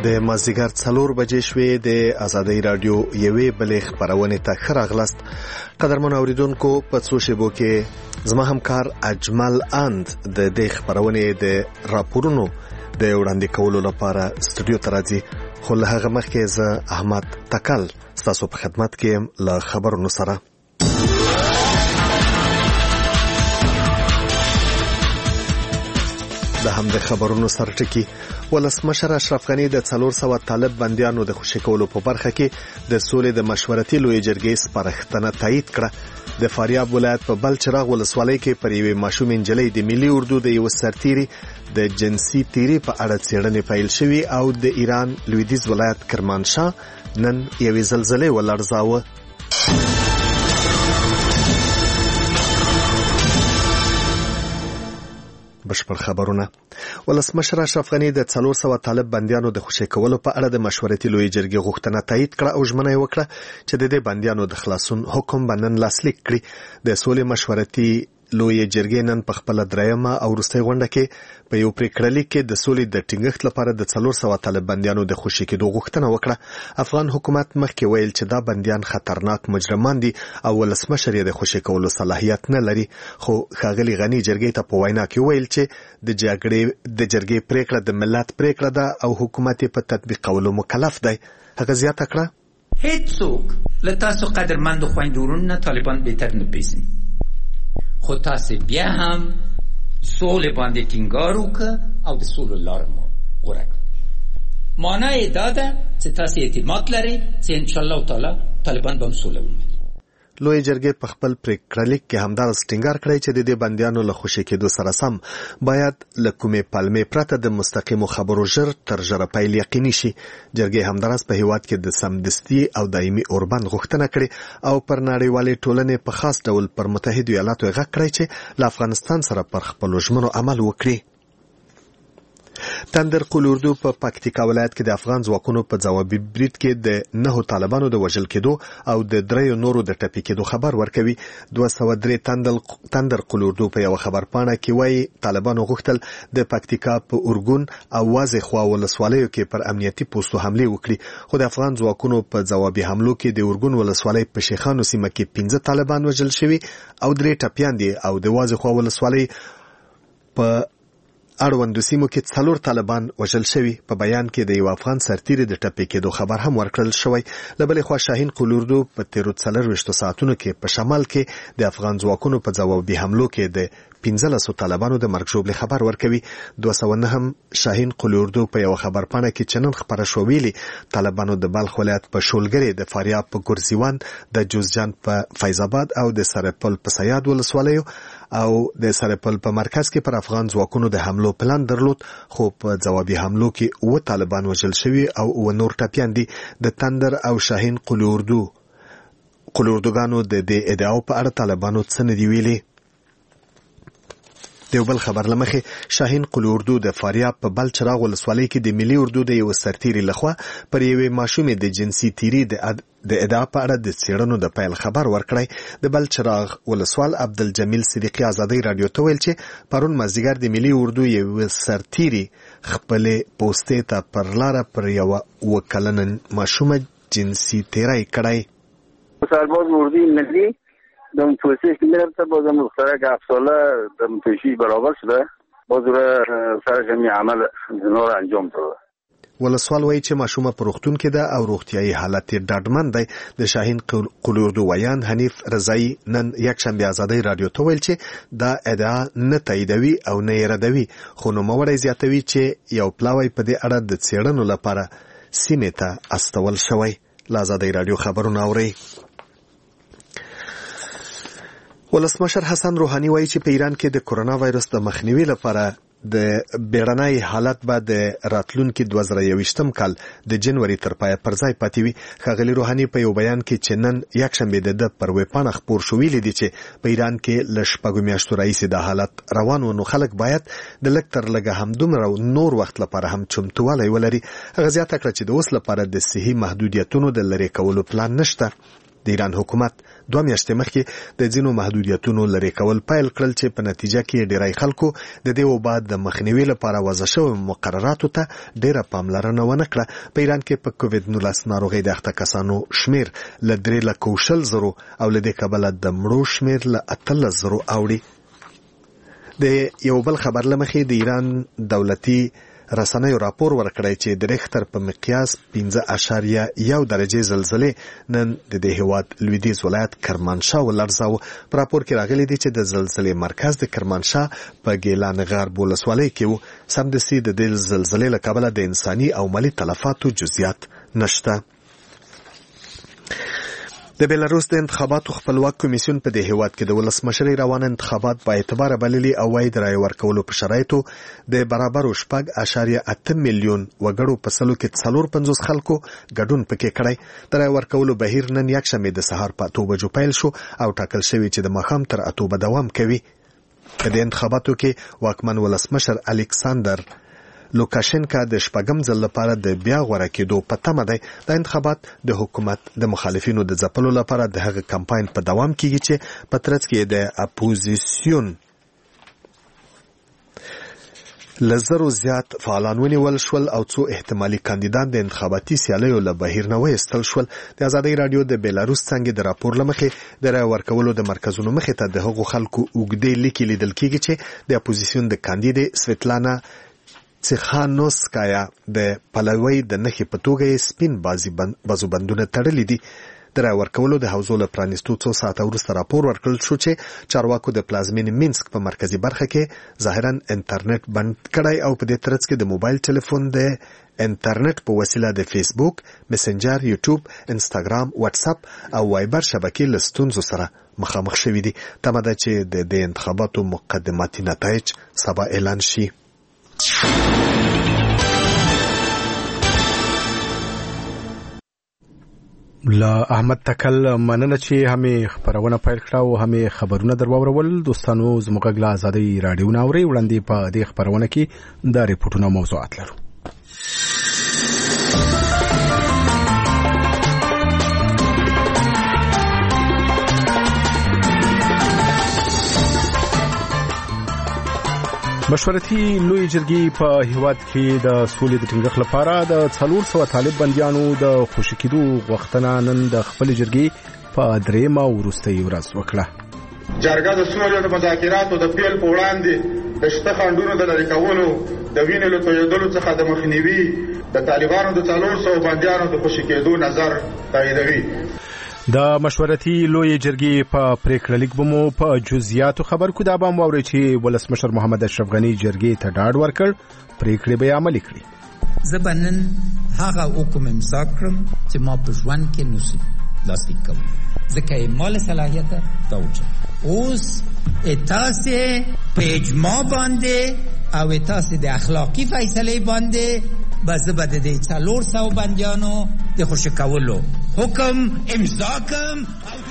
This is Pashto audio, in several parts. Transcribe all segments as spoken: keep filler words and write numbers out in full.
د مازدیګر څلور بجې شوې د آزادۍ رادیو یوې بلې خپرونې ته ښه راغلاست. قدرمن اوریدونکو، په څو شیبو کې زما همکار اجمل اند د دې خپرونې د راپورونو د وړاندې کولو لپاره سټوډیو ته راځي، خو له هغه مخکې زه احمد تکل ستاسو په خدمت کې یم له خبرونو سره. د همدې خبرونو سرټکی ولسمشر اشرف غنی د څلور سوه طالب بندیانو د خوشي کولو په برخه کې د سولې د مشورتي لوی جرګې سپارښتنه تایید کړه. د فاریاب ولایت په بلچراغ ولسوالۍ کې پر یوې ماشومې نجلۍ د ملي اردو د یو سرتیري د جنسي تیری په اړه څېړنې پیل شوې او د ایران لویدیځ ولایت کرمانشاه نن یوې زلزلې ولړزاوه. بشپړ خبرونه. ولسمشر اشرف غنی د څلور سوه طالب بندیانو د خوشي کولو په اړه د مشورتي لوی جرګې غوښتنه تایید کړه او ژمنه یې وکړه چې د دې بندیانو د خلاصون حکم به نن لاسلیک کړي. د سولې مشورتي لوی جرګې نن په خپل درېیمه او وروستۍ غونډه کې په یو پریکړه کې د سولې د ټینګښت لپاره د څلور سوه طالب بندیانو د خوشي کېدو غوښتنه وکړه. افغان حکومت مخکې ویل چې دا بندیان خطرناک مجرمان دي او ولسمشر یې د خوشي کولو صلاحیت نه لري، خو ښاغلي غنی جرګې ته په وینا کې ویل چې د جګړې د جرګې پریکړه د ملت پریکړه ده او حکومت یې په تطبیقولو مکلف دی. هغه زیاته کړه: هیڅوک له تاسو قدرمند خویندو ورونو طالبان بهتر نه پیژني، خو تاسو بیا هم سولې باندې ټینګار وکړه او د سولې لار مو غوره کړه. معنا یې دا ده چې تاسو اعتماد لرئ چې ان شاء الله تعالی طالبان به هم سوله ومني. لوی جرګې په خپل پریکړه کې همدارس ټینګار کړی چې د دې بندیانو له خوشي کېدو سره سم باید له کومې پلمې پرته د مستقیمو خبرو ژر تر ژره پیل یقیني شي. جرګې همدارس په هیواد کې د سمدستي او دایمي اوربند غوښتنه کړې او پر نړیوالې ټولنې په خاص ډول پر متحدو ایالاتو غږ کړی چې له افغانستان سره پر خپلو ژمنو عمل وکړي. تندر قول اردو په پکتیکا ولایت کې د افغان ځواکونو په ځوابي برید کې د نهو طالبانو د وژل کېدو او د دریو نورو د ټپي کېدو خبر ورکوي. دوه سوه درې تندر قول اردو په یو خبرپاڼه کې وایي طالبانو غوښتل د پکتیکا په اورګون او وازې خوا ولسوالیو کې پر امنیتي پوستو حمله وکړي، خو د افغان ځواکونو په ځوابي حملو کې د اورګون ولسوالۍ په شیخانو سیمه کې پنځه طالبان وژل شوي او درې ټپیان دي او د وازې خوا ولسوالۍ په اړوندو سیمو کې څلور طالبان وژل شوي. په بیان کې د یو افغان سرتیري د ټپي کېدو خبر هم ورکړل شوی. له بلې خوا شاهین قول اردو په تیرو څلرویشتو ساعتونو کې په شمال کې د افغان ځواکونو په ځوابي حملو کې د پنځلسو طالبانو د مرګ ژوبلې خبر ورکوي. دوه سوه نه هم شاهین قول اردو په یو خبرپاڼه کې چې نن خپره شوه ویلي طالبانو د بلخ ولایت په شولګرې، د فاریاب په ګرزیوان، د جوزجان په فیض آباد او د سرپل په سیاد ولسوالیو او د سرپل په مرکز کې پر افغان ځواکونو د حملو پلان درلود، خو په ځوابي حملو کې اوه طالبان وژل شوي او اوه نور ټپیان دي. د تندر او شاهین قول اردو قول اردوګانو د دې ادعاو په اړه طالبانو څه نه دي ویلي. د یو بل خبر لمخې شاهین قول اردو د فاریاب په بلچراغ ولسوالۍ کې د ملي اردو د یو سرتیري لخوا پر یوې ماشومې د جنسي تیری د د ادعا په اړه د څېړنو د پیل خبر ورکړی. د بلچراغ ولسوال عبدالجمیل صدیقي آزادۍ رادیو ته ویل چې پرون مازدیګر د ملي اردو یو سرتیري خپلې پوستې ته پر لاره پر یوه اوه کلنه ماشومه جنسي تیری کړی. سرباز اردوی ملی دم توصیح که میرفته بازم مخترق افساله دم توشی برابر شده باز رو سر جمعی عمل زنار انجام داده. ولسوال وایي چې ماشومه په روغتون کې ده او روغتیایي حالت یې ډاډمن دی. د شاهین قول اردو ویان حنیف رضایي نن یکشنبه آزادۍ رادیو ته ویل چې دا ادعا نه تاییدوي او نه یې ردوي، خو نوموړی زیاتوي چې یو پلاوی په دې اړه د څېړنو لپاره سیمې ته استول شوی. له آزادۍ رادیو خبرونه اورئ. ولسمشر حسن روحاني وایي چې په ایران کې د کورونا وایرس د مخنیوي لپاره د بیړنۍ حالت به د راتلونکي دوه زره یوویشتم کال د جنوري تر پایه پر ځای پاتې وي. ښاغلي روحاني په یو بیان کې چې نن یکشنبه د ده پر ویبپاڼه خپور شو ویلي دي چې په ایران کې له شپږو میاشتو راهیسې د حالت روان و، نو خلک باید د لږ تر لږه همدومره نور وخت لپاره هم چمتووالی ولري. هغه زیاته کړه چې د اوس لپاره د صحي محدودیتونو د لرې کولو پلان نشته. د ایران حکومت دوه میاشتې مخکې د ځینو محدودیتونو لرې کول پیل کړل چې په نتیجه کې ډیری خلکو د دې وبا د مخنیوي لپاره وضع شویو مقرراتو ته ډیره پاملرنه ونه کړه. په ایران کې په کووډ نولس ناروغۍ د اخته کسانو شمیر له درې لکو شل زرو او له دې کبله د مړو شمیر له اتلس زرو اوړي. د یو بل خبر لمخې د ایران دولتي رسنیو راپور ورکړی چې د ریختر په مقیاس پنځه اعشاریه یو درجه زلزلې نن د دې هیواد لویدیځ ولایت کرمانشاه ولړزاوه. په راپور کې راغلی دی چې د زلزلې مرکز د کرمانشاه په ګیلان غرب ولسوالۍ کې و. سمدستي د دې زلزلې له کبله د انساني او مالي تلفاتو جزئیات نشته. د بیلاروس د انتخاباتو خپلواک کمیسیون په دې هیواد کې د ولسمشرۍ روان انتخابات با اعتبار بللي او وايي د رای ورکولو په شرایطو د برابرو شپږ اعشاریه اته میلیون وګړو په سلو کې څلور پنځوس خلکو ګډون پکې کړی. د رای ورکولو بهیر نن یکشنبه د سهار په اته بجو پیل شو او ټاکل شوی چې د ماښام تر اته به دوام کوي. په دې انتخاباتو کې واکمن ولسمشر الکساندر لوکاشنکا د شپږم ځل لپاره د بیا غوړه کېدو په تمه دی. د انتخابات د حکومت د مخالفینو د ځپلو لپاره د هغه کمپاین په دوام کېږي چې په ترڅ کې د اپوزیسیون لزرو زیات فعالان ونیول شول او څو احتمالي کاندیدان د انتخاباتي سیالیو له بهیر نه وایستل شول. د ازادۍ رادیو د بیلاروس څنګه د راپور لمخې د رای ورکولو د مرکزونو مخې ته د هغو خلکو اوږدې لیکې لیدل کېږي چې د اپوزیسیون د کاندید سویتلانا څیخانوسکایا د پلوي د نخې په توګه سپین بازي بازو بندونه تړلې دي. د رای ورکولو د حوزو له پرانیستو څو ساعته وروسته راپور ورکړل شو چې چارواکو د پلازمین مینسک په مرکزی برخه کې ظاهرا انټرنیټ بند کړی او په دې ترڅ کې د موبایل ټلیفون د انټرنیټ په وسیله د فیسبوک، میسنجر، یوټیوب، انستاګرام، واتس اپ او وایبر شبکې له ستونزو سره مخامخ شوي دي. تمه ده چې د دې انتخاباتو مقدماتي نتایج سبا اعلان شي. لا احمد تکل مننه چې همې خبرونه پیل کړه او همې خبرونه درواورول. دوستانو زموږ غلا ازادي رادیو ناوري وړاندې په دې خبرونه کې د ریپورتونو موضوعات لرو. مشورتي لوی جرګې په هیواد کې د سولې د ټینګښت لپاره د څلور سوه طالب بندیانو د خوشي کېدو غوښتنه نن د خپل جرګې په درېیمه وروستۍ ورځ وکړه. جرګه د سولې د مذاکراتو د پیل په وړاندې د شته خنډونو د لرې کولو، د وینې له تویېدلو څخه د مخنیوي، د طالبانو د څلور سوه بندیانو د خوشي کېدو نظر تاییدوي. د مشورتي لوی جرګې په پریکړه لیک به مو په جزئیاتو خبر کو. دا به مو واورئ چې ولسمشر محمد اشرف غني جرګې ته ډاډ ورکړ پریکړې به عملي کړي. زه به نن هغه حکم امضا کړم چې ما په ژوند کې نوسي لاسلیک کوم، ځکه یې مال صلاحیت توجه اوس تاسې په اجماع باندې او تاسې د اخلاقی فیصلې باندې بس به د دې څلور سوه بندیانو د خوشي کولو حکم امضا کوم.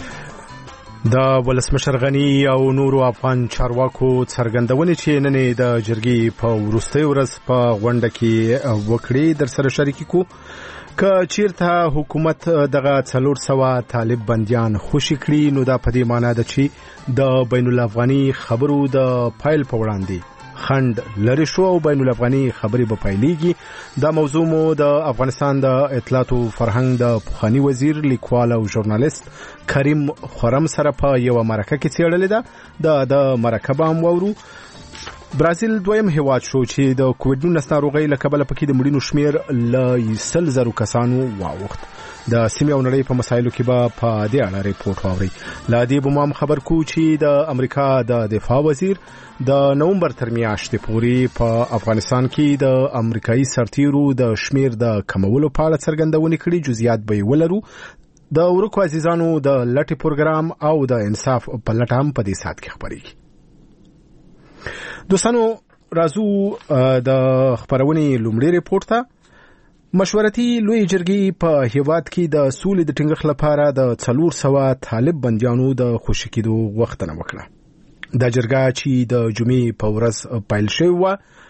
د ولسمشر غني او نورو افغان چارواکو څرګندونې چې نن د جرګې په وروستۍ ورځ په غونډه کې وکړې در سره شریک کو. که چیرته حکومت دغه څلور سوه طالب بندیان خوشي کړي نو دا په دې معنی ده چې د بین الافغاني خبرو د پایل په وړاندې خند لري شو او بین الافغاني خبرې به پایلیږي. دا موضوع مو د افغانستان د اطلاعات او فرهنګ د پخوانی وزیر، لیکوال او ژورنالیست کریم خرم سره په یو مرکه کې څېړلې ده. د مرکه به هم واورو. برازیل دویم هیواد شو چې د کووډ نولس ناروغۍ له کبله پکې د مړینو شمیر له سل زرو کسانو واوښت. د سیمې او نړۍ په مسایلو کې به په دې اړه ریپورت واورئ. له دې به مو خبر کو چې د امریکا د دفاع وزیر د نومبر تر میاشتې پورې په افغانستان کې د امریکایي سرتیرو د شمیر د کمولو په اړه څرګندونې کړي. جزئیات به یې ولرو. د ورکو عزیزانو د لټې پروګرام او د انصاف په لټه هم په دې ساعت کې خبرېږي. دوستانو راځو د خبرونې لومړی ریپورت ته. مشورتي لوی جرګې په هیواد کې د سولې د ټینګښت لپاره د څلور سوه طالب بندیانو د خوشي کېدو غوښتنه وکړه. دا جرګه چې د جمعې په ورځ پیل شوې وه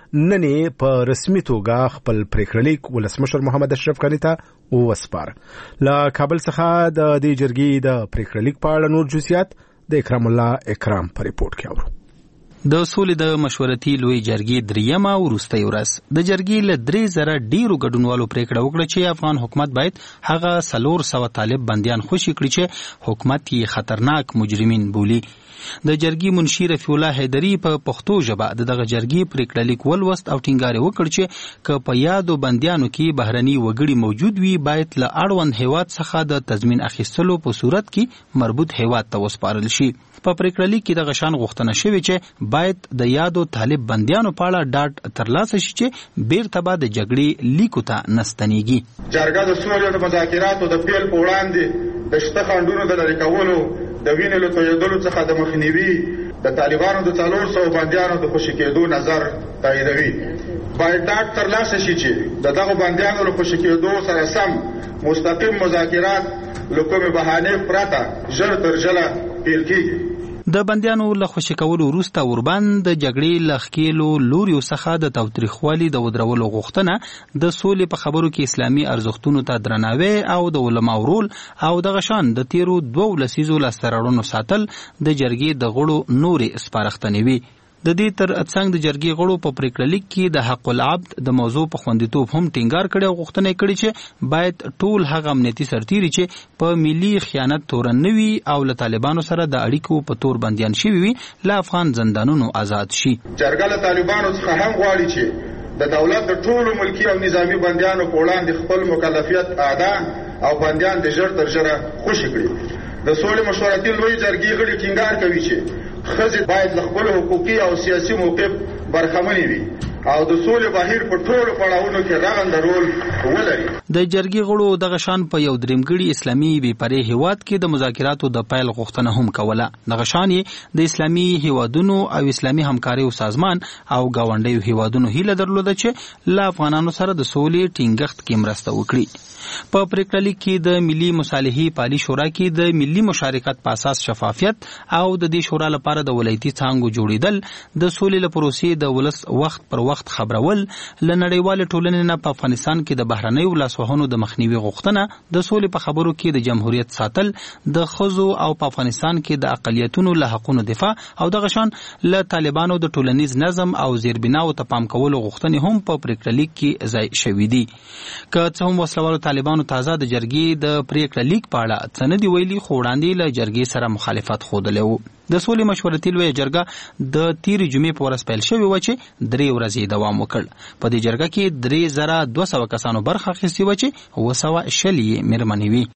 نن په رسمي توګه خپل پریکړلیک ولسمشر محمد اشرف غنی ته وسپار. له کابل څخه د دې جرګې د پریکړلیک په اړه نور جزئیات د اکرام الله اکرام په ریپورت کې اورو. د سولې د مشورتي لوی جرګې دریمه وروستۍ ورځ د جرګې له درې زره ډیرو ګډونوالو پریکړه وکړه چې افغان حکومت باید هغه څلور سوه طالب بندیان خوشي کړي چې حکومت یې خطرناک مجرمین بولي. د جرګې منشي رفیع الله حیدري په پښتو ژبه د دغه جرګې پریکړه لیک ولوست او ټینګار وکړ چې که په یادو بندیانو کې بهرني وګړي موجود وي باید له اړوند هیواد څخه د تضمین اخیستلو په صورت کې مربوط هیواد ته وسپارل شي. په پریکړه لیک کې د غشان غوښتنه شوې چې باید د یادو طالب بندیانو په اړه ډاډ ترلاسه شي چې بیرته به د جګړې لیکو ته نستنیږي. جرګه د سولې د مذاکراتو د پیل په وړاندې د شته خنډونو د لرې کولو د وینې له تویېدلو څخه د مخنیوي د طالبانو د څلور سوو بندیانو د خوشي کېدو نظر تاییدوي. باید ډاډ ترلاسه شي چې د دغو بندیانو له خوشي کېدو سره سم مستقیم مذاکرات له کومې بهانې پرته ژر تر ژره پیل کېږي. د بندیانو له خوشي کولو وروسته اوربند د جګړې له ښکېلو لوریو څخه د تاوتریخوالي د ودرولو غوښتنه د سولې په خبرو کې اسلامي ارزښتونو ته درناوی او د علماو رول او دغه شان د تیرو دوو لسیزو لاسته راوړنو ساتل د جرګې د غړو نورې سپارښتنې وي. د دې تر څنګ د جرګې غړو په پریکړه لیک کې د حق العبد د موضوع په خوندیتوب هم ټینګار کړی او غوښتنه کړې چې باید ټول هغه امنیتي سرتیري چې په ملي خیانت تورن نه وي او له طالبانو سره د اړیکو په تور بندیان شوي وي له افغان زندانونو آزاد شي. جرګه له طالبانو څخه هم غواړي چې د دولت د ټولو ملکي او نظامي بندیانو په وړاندې خپل مکلفیت ادا او بندیان د ژر تر ژره خوشي کړي. د سولې مشورتي لوی جرګې غړي ټینګار کوي چې ښځې باید له خپلو حقوقي او سیاسي موقف برخمنې وي او د سولې بهیر په ټولو پړاوونو کې رغنده رول ولري. د جرګې غړو دغه شان په یو درېمګړي اسلامي بې پرې هیواد کې د مذاکراتو د پیل غوښتنه هم کوله. دغه شان یې د اسلامي هیوادونو او اسلامي همکاریو سازمان او ګاونډیو هیوادونو هیله درلوده چې له افغانانو سره د سولې ټینګښت کې مرسته وکړي. په پریکړه لیک کې د ملي مصالحې پالي شورا کې د ملي مشارکت په اساس شفافیت او د دې شورا لپاره د ولایتي څانګو جوړیدل، د سولې له پروسې د ولس وخت پر وخت خبرول، له نړیوال ټولنې نه په افغانستان کې د بهرنیو لاسوهنو د مخنیوي غوښتنه، د سولې په خبرو کې د جمهوریت ساتل، د ښځو او په افغانستان کې د اقلیتونو له حقونو دفاع او دغه شان له طالبانو د ټولنیز نظم او زیربناو ته پام کولو غوښتنې هم په پریکړه لیک کې ځای شوي دي. که څه هم وسلوالو طالبانو تازه د جرګې د پریکړه لیک په اړه څه نه دي ویلي، خو وړاندې له جرګې سره مخالفت ښودلی و. د سولې مشورتي لویه جرګه د تیرې جمعې په ورځ پیل شوې وه چې درې ورځې دوام وکړ. په دې جرګه کې درې زره دوه سوه کسانو برخه اخیستې وه چې اووه سوه شل یې مېرمنې وي.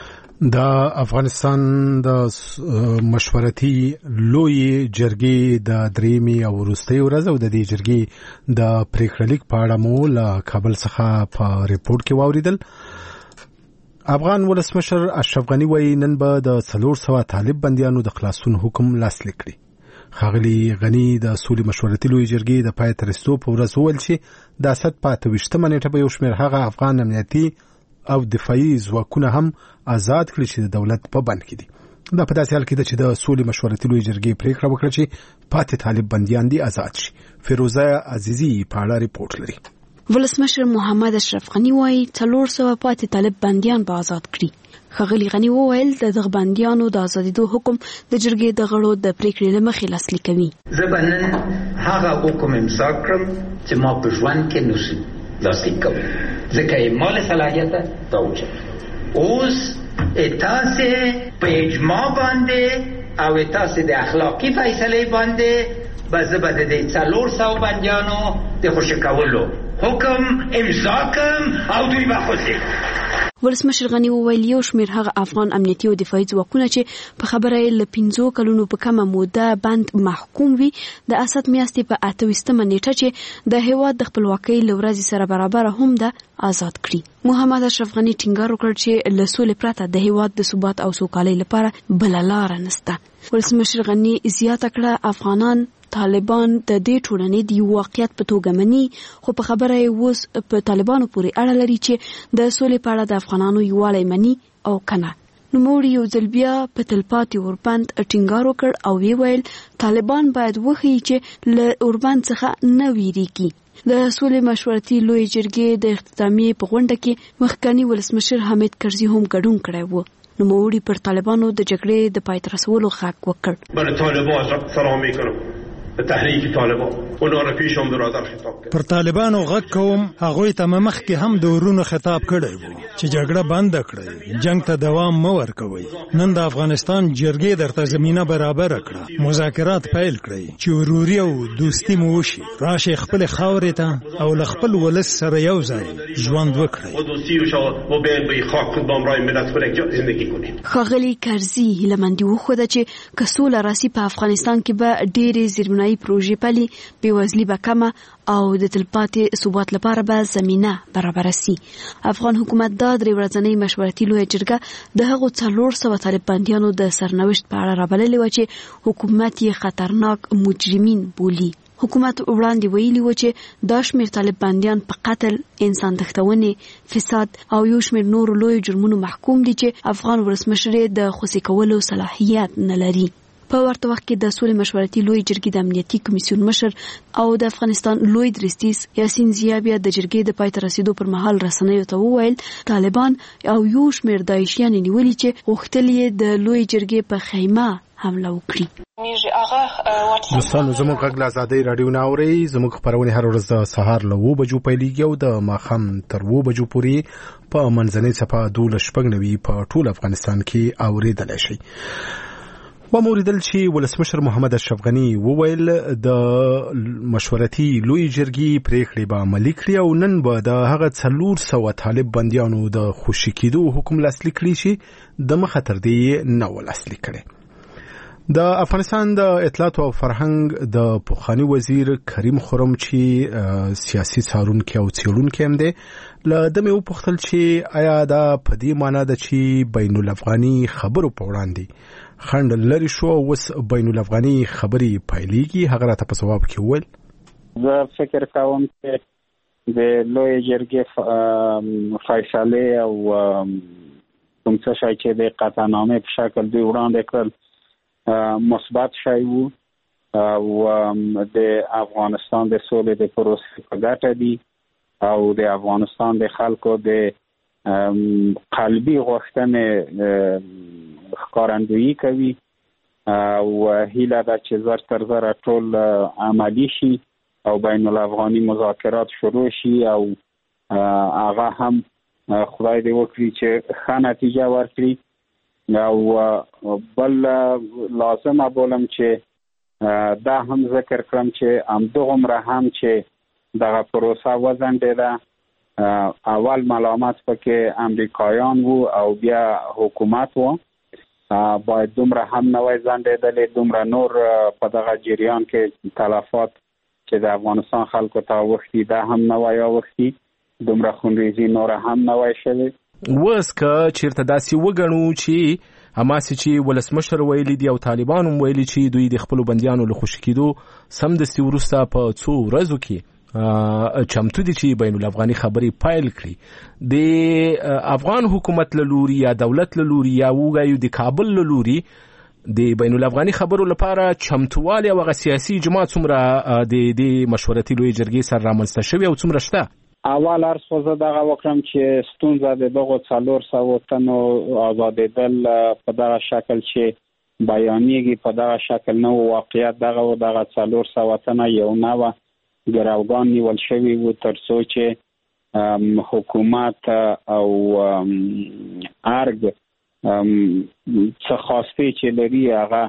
د افغانستان د مشورتي لوی جرګې د درېمې او وروستۍ ورځ او د دې جرګې د پریکړه لیک په اړه مو له کابل څخه په ریپورت کې واوریدل. افغان ولسمشر اشرف غنی وایي نن به د څلور سوه طالب بندیانو د خلاصون حکم لاسلیک کړي. ښاغلي غنی د سولې مشورتي لوی جرګې د پای ته رسېدو په ورځ وویل چې د اسد په اته ویشتمه نېټه به یو شمېر هغه افغان امنیتي او دفاعي ځواکونه هم آزاد کړي چې د دولت په بند کې دي. دا په داسې حال کې ده چې د سولې مشورتي لوی جرګې پریکړه وکړه چې پاتې طالب بندیان دي آزاد شي. فیروزه عزیزي په اړه ریپورټ لري. ولسمشر محمد اشرف غنی وایي څلور سوه پاتې طالب بندیان به آزاد کړي. ښاغلي غنی وویل د دغه بندیانو د آزادېدو حکم د جرګې د غړو د پریکړې له مخې لاسلیک کوي. زه به نن هغه حکم امضا کړم چې ما په ژوند کې نشي لاسلیک کولی، ځکه یې ما له صلاحیته راوچت. اوس تاسې په اجماع باندې او تاسې د اخلاقي فیصلې باندې به زه به د دې څلور سوه بندیانو د خوشي کولو حکم امضا کړم او دوی به خوشي. ولسمشر غنی وویل یو شمېر هغه افغان امنیتي او دفاعي ځواکونه چې په خبره یې له پنځو کلونو په کمه موده بند محکوم وي، د اسد میاشتې په اته ویشتمه نیټه چې د هېواد د خپلواکۍ له ورځې سره برابره هم ده آزاد کړي. محمد اشرف غنی ټینګار وکړ چې له سولې پرته د هېواد د ثبات او سوکالۍ لپاره بله لاره نشته. ولسمشر غنی زیاته کړه افغانان طالبان د دې ټولنې د یو واقعیت په توګه مني، خو په خبره یې اوس په طالبانو پورې اړه لري چې د سولې په اړه د افغانانو یووالی مني او کنه. نوموړي یو ځل بیا په تلپاتې اوربند ټینګار وکړ او وی ویل طالبان باید وښیي چې له اوربند څخه نه ویریږي. د سولې مشورتي لوی جرګې د اختتامیې په غونډه کې مخکنی ولسمشر حامد کرزي هم ګډون کړی و. نوموړي پر طالبانو د جګړې د پای ته رسولو غږ وکړ. من طالبان سلام میکنم به تحریک طالبان اونا را پیشم برادر خطاب کړ. پر طالبانو غږ کوم هغوی ته مخکې هم د ورونو خطاب کړی و چې جګړه بند کړئ، جنگ ته دوام مه ورکوئ. نن د افغانستان جرګې درته زمینه برابر کړه، مذاکرات پیل کړئ چې وروري او دوستي مو وشي. راشئ خپل خاورې ته او له خپل ولس سره یو ځای ژوند وکړئ. ښاغلي کرزي هیلهمندي وښوده چې که سوله راسي په افغانستان کې به ډېرې زیربنایي پروژې پلي، بېوزلي به کمه او د تلپاتې ثبات لپاره به زمینه برابره سي. افغان حکومت دا درې ورځنۍ مشورتي لویه جرګه د هغو څلور سوه طالب بندیانو د سرنوشت په اړه رابللې وه چې حکومت یې خطرناک مجرمین بولي. حکومت وړاندې ویلي و چې دا شمېر طالب بندیان په قتل، انسان تښتونې، فساد او یو شمېر نورو لویو جرمونو محکوم دي چې افغان ولسمشر یې د خوسي کولو صلاحیت نه لري. په ورته وخت کې د سولې مشورتي لوی جرګې د امنیتي کمیسیون مشر او د افغانستان لوی درستیز یاسین زیا بیا د جرګې د پای ته رسیدو پر مهال رسنیو ته وویل طالبان او یو شمېر داعشیان نیولي چې غوښتل یې د لوی جرګې په خیمه حمله وکړي. دوستانو زموږ غږ له ازادۍ راډیو نه اورئ. زموږ خپرونې هر ورځ د سهار له اوه بجو پیلېږي او د ماښام تر اوه بجو پورې په منځنۍ څپه دولس شپږ نوي په ټول افغانستان کې اورېدلی شئ. وموریدل چې ولسمشر محمد اشرف غني وویل د مشورتي لوی جرګې پریکړې به عملي کړي او نن به د هغه څلور سوه طالب بندیانو د خوشي کېدو حکم لاسلیک کړي چې د مخه تر دې نه و لاسلیک کړی. د افغانستان د اطلاعات او فرهنګ د پخوانی وزیر کریم خرم چې سیاسي څارونکی او څېړونکی هم دی له ده مې وپوښتل چې آیا دا په دې معنا ده چې بین الافغاني خبرو په وړاندې خنډ لري شو اوس بین الافغاني خبرې پیلېږي؟ هغه راته په ځواب کې وویل زه فکر کوم چې د لوی جرګې فیصلې او کوم څه شی چې د قطعنامې په شکل دوی وړاندې کړل مثبت شی وو او د افغانستان د سولې د پروسې په ګټه دي او د افغانستان د خلکو د قلبي غوښتنې ښکارندویي کوي او هیله ده چې زر تر زره ټول عملي شي او بین الافغاني مذاکرات شروع شي او هغه هم خدای دې وکړي چې ښه نتیجه ورکړي. او بل لازمه بولم چې دا هم ذکر کړم چې همدغومره هم چې دغه پروسه وځنډېده، اول ملامت پکې امریکایان وو او بیا حکومت وو، باید دومره هم نه وای ځنډېدلې، دومره نور په دغه جریان کې تلفات چې د افغانستان خلکو ته اوښتي دا هم نه وای اوښتي، دومره خونریزي نوره هم نه وای شوې. اوس که چېرته داسې وګڼو چې هماسې چې ولسمشر ویلي دي او طالبان هم ویلي چې دوی د خپلو بندیانو له خوشي کېدو سمدستي وروسته په څو ورځو کې چمتو دي چې بین الافغاني خبرې پیل کړي، د افغان حکومت له لوري یا دولت له لوري یا ووایو د کابل له لوري د بین الافغاني خبرو لپاره چمتووالی او هغه سیاسي اجماع څومره د دې مشورتي لوی جرګې سره رامنځته شوي او څومره شته؟ اول عرض خو زه دغه وکړم چې ستونزه د دغو څلور سوو تنو آزادېدل په دغه شکل چې بیانیږي په دغه شکل نه و. واقعیت دغه و دغه څلور سوه تنه یو نوه ګروګان نیول شوي وو تر څو چې حکومت او ارګ څه خواسته چې لري هغه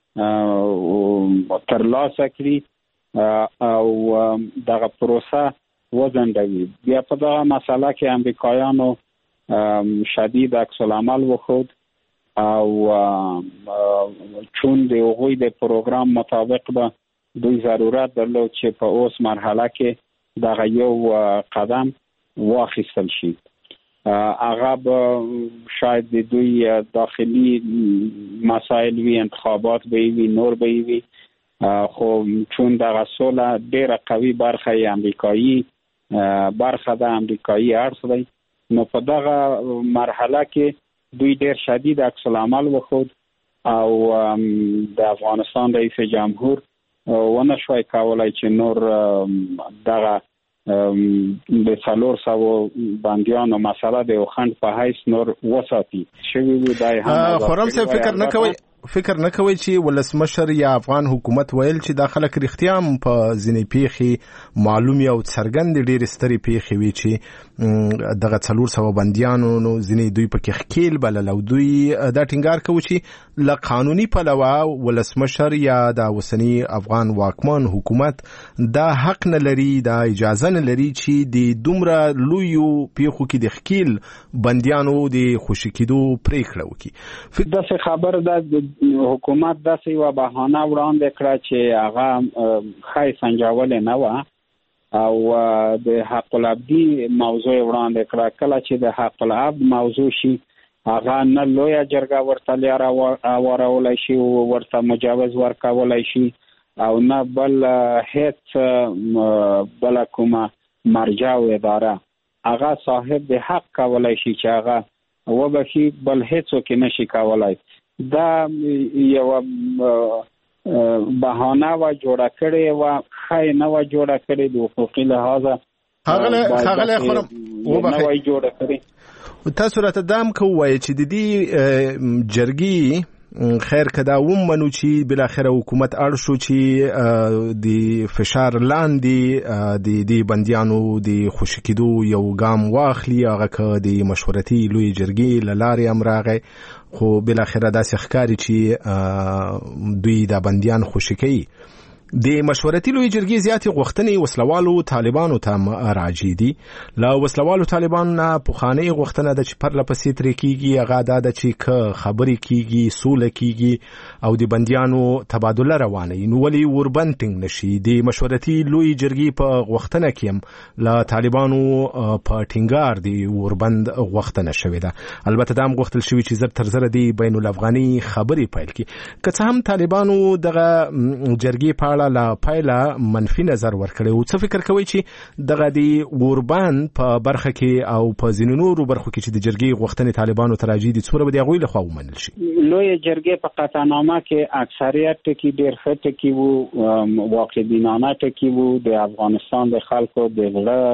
ترلاسه کړي او دغه پروسه وزندوی. بیا په دغه مسله کې امریکایانو شدید عکس العمل وخود او چون د هغوی د پروګرام مطابق به دوی ضرورت درلود چې په اوس مرحله کې دغه یو قدم واخیستل شي. هغه به شاید د دوی داخلي مسائل وي، انتخابات به وي، نور به وي، خو چون دغه سوله ډېره قوي برخه یې امریکایي برخه ده، امریکایي اړخ دی، نو په دغه مرحله کې دوی ډیر شدید عکس العمل وخود او د افغانستان رئیس جمهور ونه شوی کولای چې نور دغه د څلور سوه بندیانو مسله د یو خنډ په حیث نور وساتي شوي وو. دا هم خرم صاحب فکر نه کوي فکر نه کوي چې ولسمشر یا افغان حکومت ویل چې دا خلک رښتیا هم په ځینې پیښې معلومي او څرګندې ډېرې سترې پیښې وي چې دغه څلور سوه بندیانو نو ځینې دوی پکې ښکیل بلل او دوی دا ټینګار کوي چې له قانوني پلوه ولسمشر یا د اوسني افغان واکمن حکومت دا حق نه لري، دا اجازه نه لري چې د دومره لویو پیښو کې د ښکیل بندیانو د خوشي کېدو پرېکړه وکړي. داسې خبر ده حکومت داسې یوه بهانه وړاندې کړه چې هغه ښایي سنجولې نه وه او د حق العبدي موضوع وړاندې کړه. کله چې د حق العبد موضوع شي هغه نه لویه جرګه ورته لیاره وارولی شي او ورته مجوز ورکولی شي او نه بل هیڅ بله کومه مرجع و اداره هغه صاحب د حق کولی شي چې هغه وبخي، بل هیڅوک نشي کولی. دا یو بهانه و جوړه کړې و، خای نه و جوړه کړې د حقوقي لحاظه هغه هغه خرم و به جوړه کړې. تاسو راته دام کوی چې د دې جرګي خیر کدا ومنو چې بل اخر حکومت اړ شو چې د فشار لاندې د دې بندیانو د خوشی کېدو یو ګام واخلي، هغه ک د مشورتي لوی جرګي لاره امراغه خو بل اخر داسې ښکاری چې دوی د بندیان خوشی کوي. د مشورتي لوی جرګي زیاتې غوښتنې وسلوالو طالبانو ته راجع دي. لا وسلوالو طالبانو نه پخوانۍ غوښتنه ده چې پرله پسې ترې کېږي هغه دا ده چې که خبرې کېږي سوله کېږي او د بندیانو تبادله روانه وي نو ولې وربند ټینګ نه شي. د مشورتي لوی جرګي په غوښتنه کې هم له طالبانو په ټینګار د وربند غوښتنه شوې ده. البته دا هم غوښتل شوي چې زر تر زره د بین الافغاني خبرې پیل کړي. که څه هم طالبانو دغه جرګې په لا پایله منفي نظر ورکړي او څه فکر کوي چې دغه د اوربند په برخه کې او په ځینو نورو برخو کې چې د جرګې غوښتنې طالبانو ته راځي د څوره به د هغوی لخوا ومنل شي. لوی جرګې په قطعنامه کې اکثریت ټکي ډېر ښه ټکي وو، واقع بینانه ټکي وو، د افغانستان د خلکو د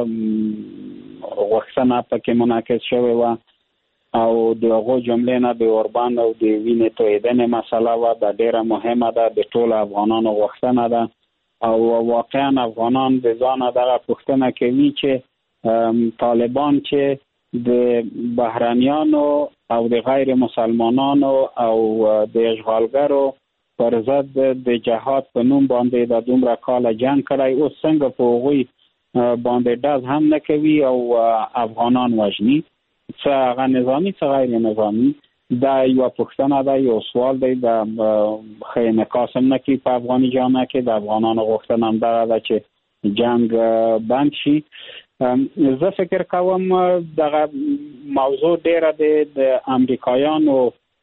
زړه غوښتنه پکې منعکس شوې وه او د هغو جملې نه د اوربند او د وینې تویېدنې مسله وه. دا ډېره مهمه ده، د ټولو افغانانو غوښتنه ده او واقعا افغانان د ځانه دغه پوښتنه کوي چې طالبان چې د بهرنیانو او د غیر مسلمانانو او د اشغالګرو پر ضد د جهاد په نوم باندې د دومره کاله جنګ کړی، اوس څنګه په هغوی باندې ډز هم نه کوي او افغانان وژني، څه هغه نظامي څه غیر نظامي. دا یو پوښتنه ده، یو سوال دی. دا خیر نقاس هم نه کوي په افغاني جامعه کې. د افغانانو غوښتنه هم دغه ده چې جنګ بند شي. زه فکر کوم دغه موضوع ډېره د امریکایانو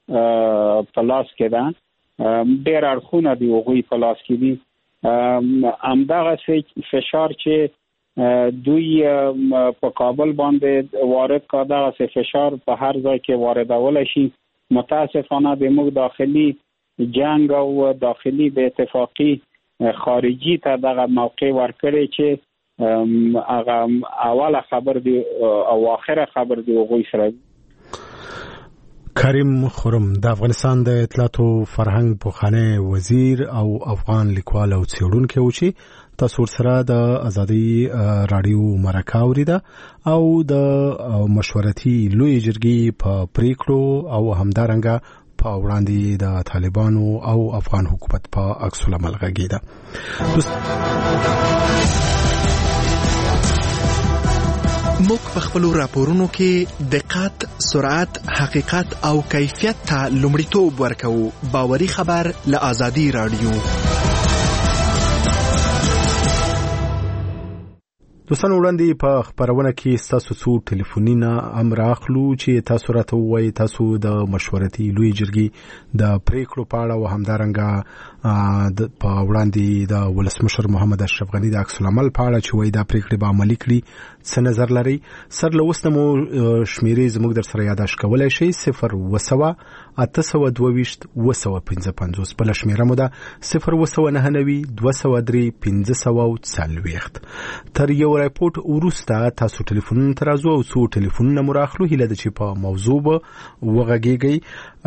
په لاس کې ده، ډېر اړخونه د هغوی په لاس کې دي. همدغه فشار چې دوی په کابل باندې وارد کا، دغه فشار په هر ځای کې واردولی شي. متاسفانه د موږ داخلي جنگ او داخلي بې اتفاقي خارجي ته دغه موقع ورکړی چې هغه اوله خبر دی او آخره خبر دی هغوی سره. کریم خرم د افغانستان د اطلاعات او فرهنګ پوخانه وزیر او افغان لیکوال او څېړونکی و چې تاسو سره د ازادي رادیو مرکه اوریده او د مشورتي لوی جرګي په پریکړو او همدارنګه په وړاندې د طالبانو او افغان حکومت په عکس العمل غږیده. موږ په خپل راپورونو کې دقت، سرعت، حقیقت او کیفیت ته لومړیتوب ورکوو. باوري خبر له ازادي رادیو. دوستانو وړاندې په خبرونه کې تاسو څو ټلیفونونه هم راخلو چې تاسو راته وایي تاسو د مشورتي لوی جرګې د پریکړو په اړه او همدارنګه په وړاندې د ولسمشر محمد اشرف غني د عکس العمل په اړه چې وایي دا پریکړې به عملي کړي څه نظر لري. سر له اوس نه مو شمیرې زموږ در سره یاداښت کولی شئ صفر اوه سوه اته سوه دوه ویشت اوه سوه پنځه پنځوس بله شمیره مو ده صفر اوه سوه نهه نوي دوه سوه درې پنځه سوه او څلوېښت. تر یو راپورټ وروسته تاسو ټلیفونونو ته راځو او څو ټلیفونونه مو راخلو هیله ده چې په موضوع به وغږیږئ.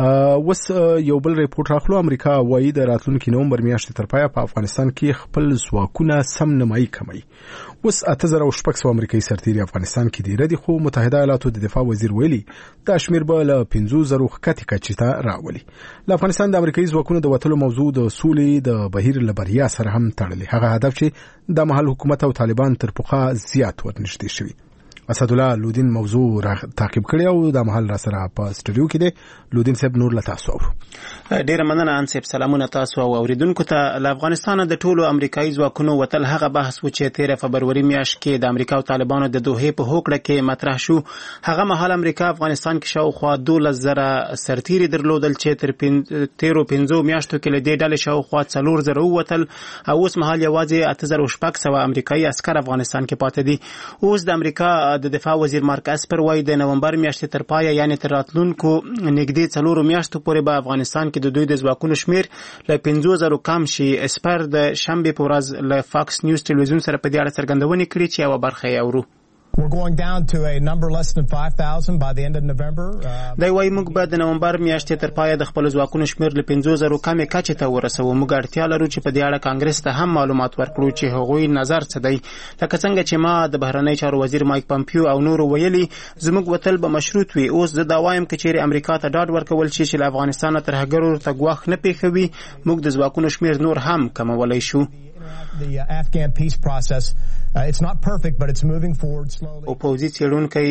اوس یو بل راپورټ راخلو. امریکا وایي د راتلونکي نومبر میاشتې تر پایه په افغانستان کې خپل ځواکونه سم نیمایي کموي. اوس اته زره او شپږ سوه امریکایي سرتیري افغانستان کې دي ردي خو متحده ایالاتو د دفاع وزیر ویلي دا شمیر به له پنځو زرو ښکتې کچې ته راولي. له افغانستان د امریکایي ځواکونو د وتلو موضوع د سولې د بهیر له بریا سره هم تړلې. هغه هدف چې د محل حکومت او طالبان تر پخوا زیات ورنږدې شوي. اسدالله لودین موضوع را تعقیب کړی او د محل را سره په سټوډیو کې دی. لودین صاحب نور له تاسو اورو. ډیره مننه ان صاحب. سلامونه تاسو او اوریدونکو ته. له افغانستان د ټولو امریکایي ځواکونو وتل هغه بحث و چې تیر فبروري میاشت کې د امریکا او طالبانو د دوحې په هوکړه کې مطرح شو. هغه مهال امریکا افغانستان کې شاوخوا دولس زره سرتیري درلودل چې تر تیرو پنځو میاشتو کې له دې ډلې شاوخوا څلور زره ووتل او اوس مهال یوازې اته زره شپږ سوه امریکایي عسکر افغانستان کې پاتې دي. اوس د امریکا د دفاع وزیر مارک اسپر وایي د نومبر میاشتې تر پایه یعنی تر راتلونکو نږدې څلورو میاشتو پورې به افغانستان کې د دوی د ځواکونو شمیر له پنځو زرو کم شي. اسپر د شنبې په ورځ له فاکس نیوز ټلویزیون سره په دې اړه څرګندونې کړې چې یوه برخه یې اورو. We're going down to a number less than five thousand by the end of November. دا وایي موږ به د نومبر میاشتې تر پایه د خپل ځواکونو شمیر له پنځو زرو کمې کچې ته ورسوو. موږ اړتیا لرو چې په دې اړه کانګرس ته هم معلومات ورکړو چې هغوی نظر څه دی. لکه څنګه چې ما د بهرنی چارو وزیر مایک پامپیو او نورو ویلي زموږ وتل به مشروط وي. اوس زه دا وایم که چیرې امریکا ته ډاډ ورکول شي چې له افغانستانه ترهګرو ته ګواښ نه پېښوي موږ د ځواکونو شمیر نور هم کمولی شو. The uh, Afghan peace process, uh, it's not perfect, but it's moving forward slowly. Opposiție څېړونکی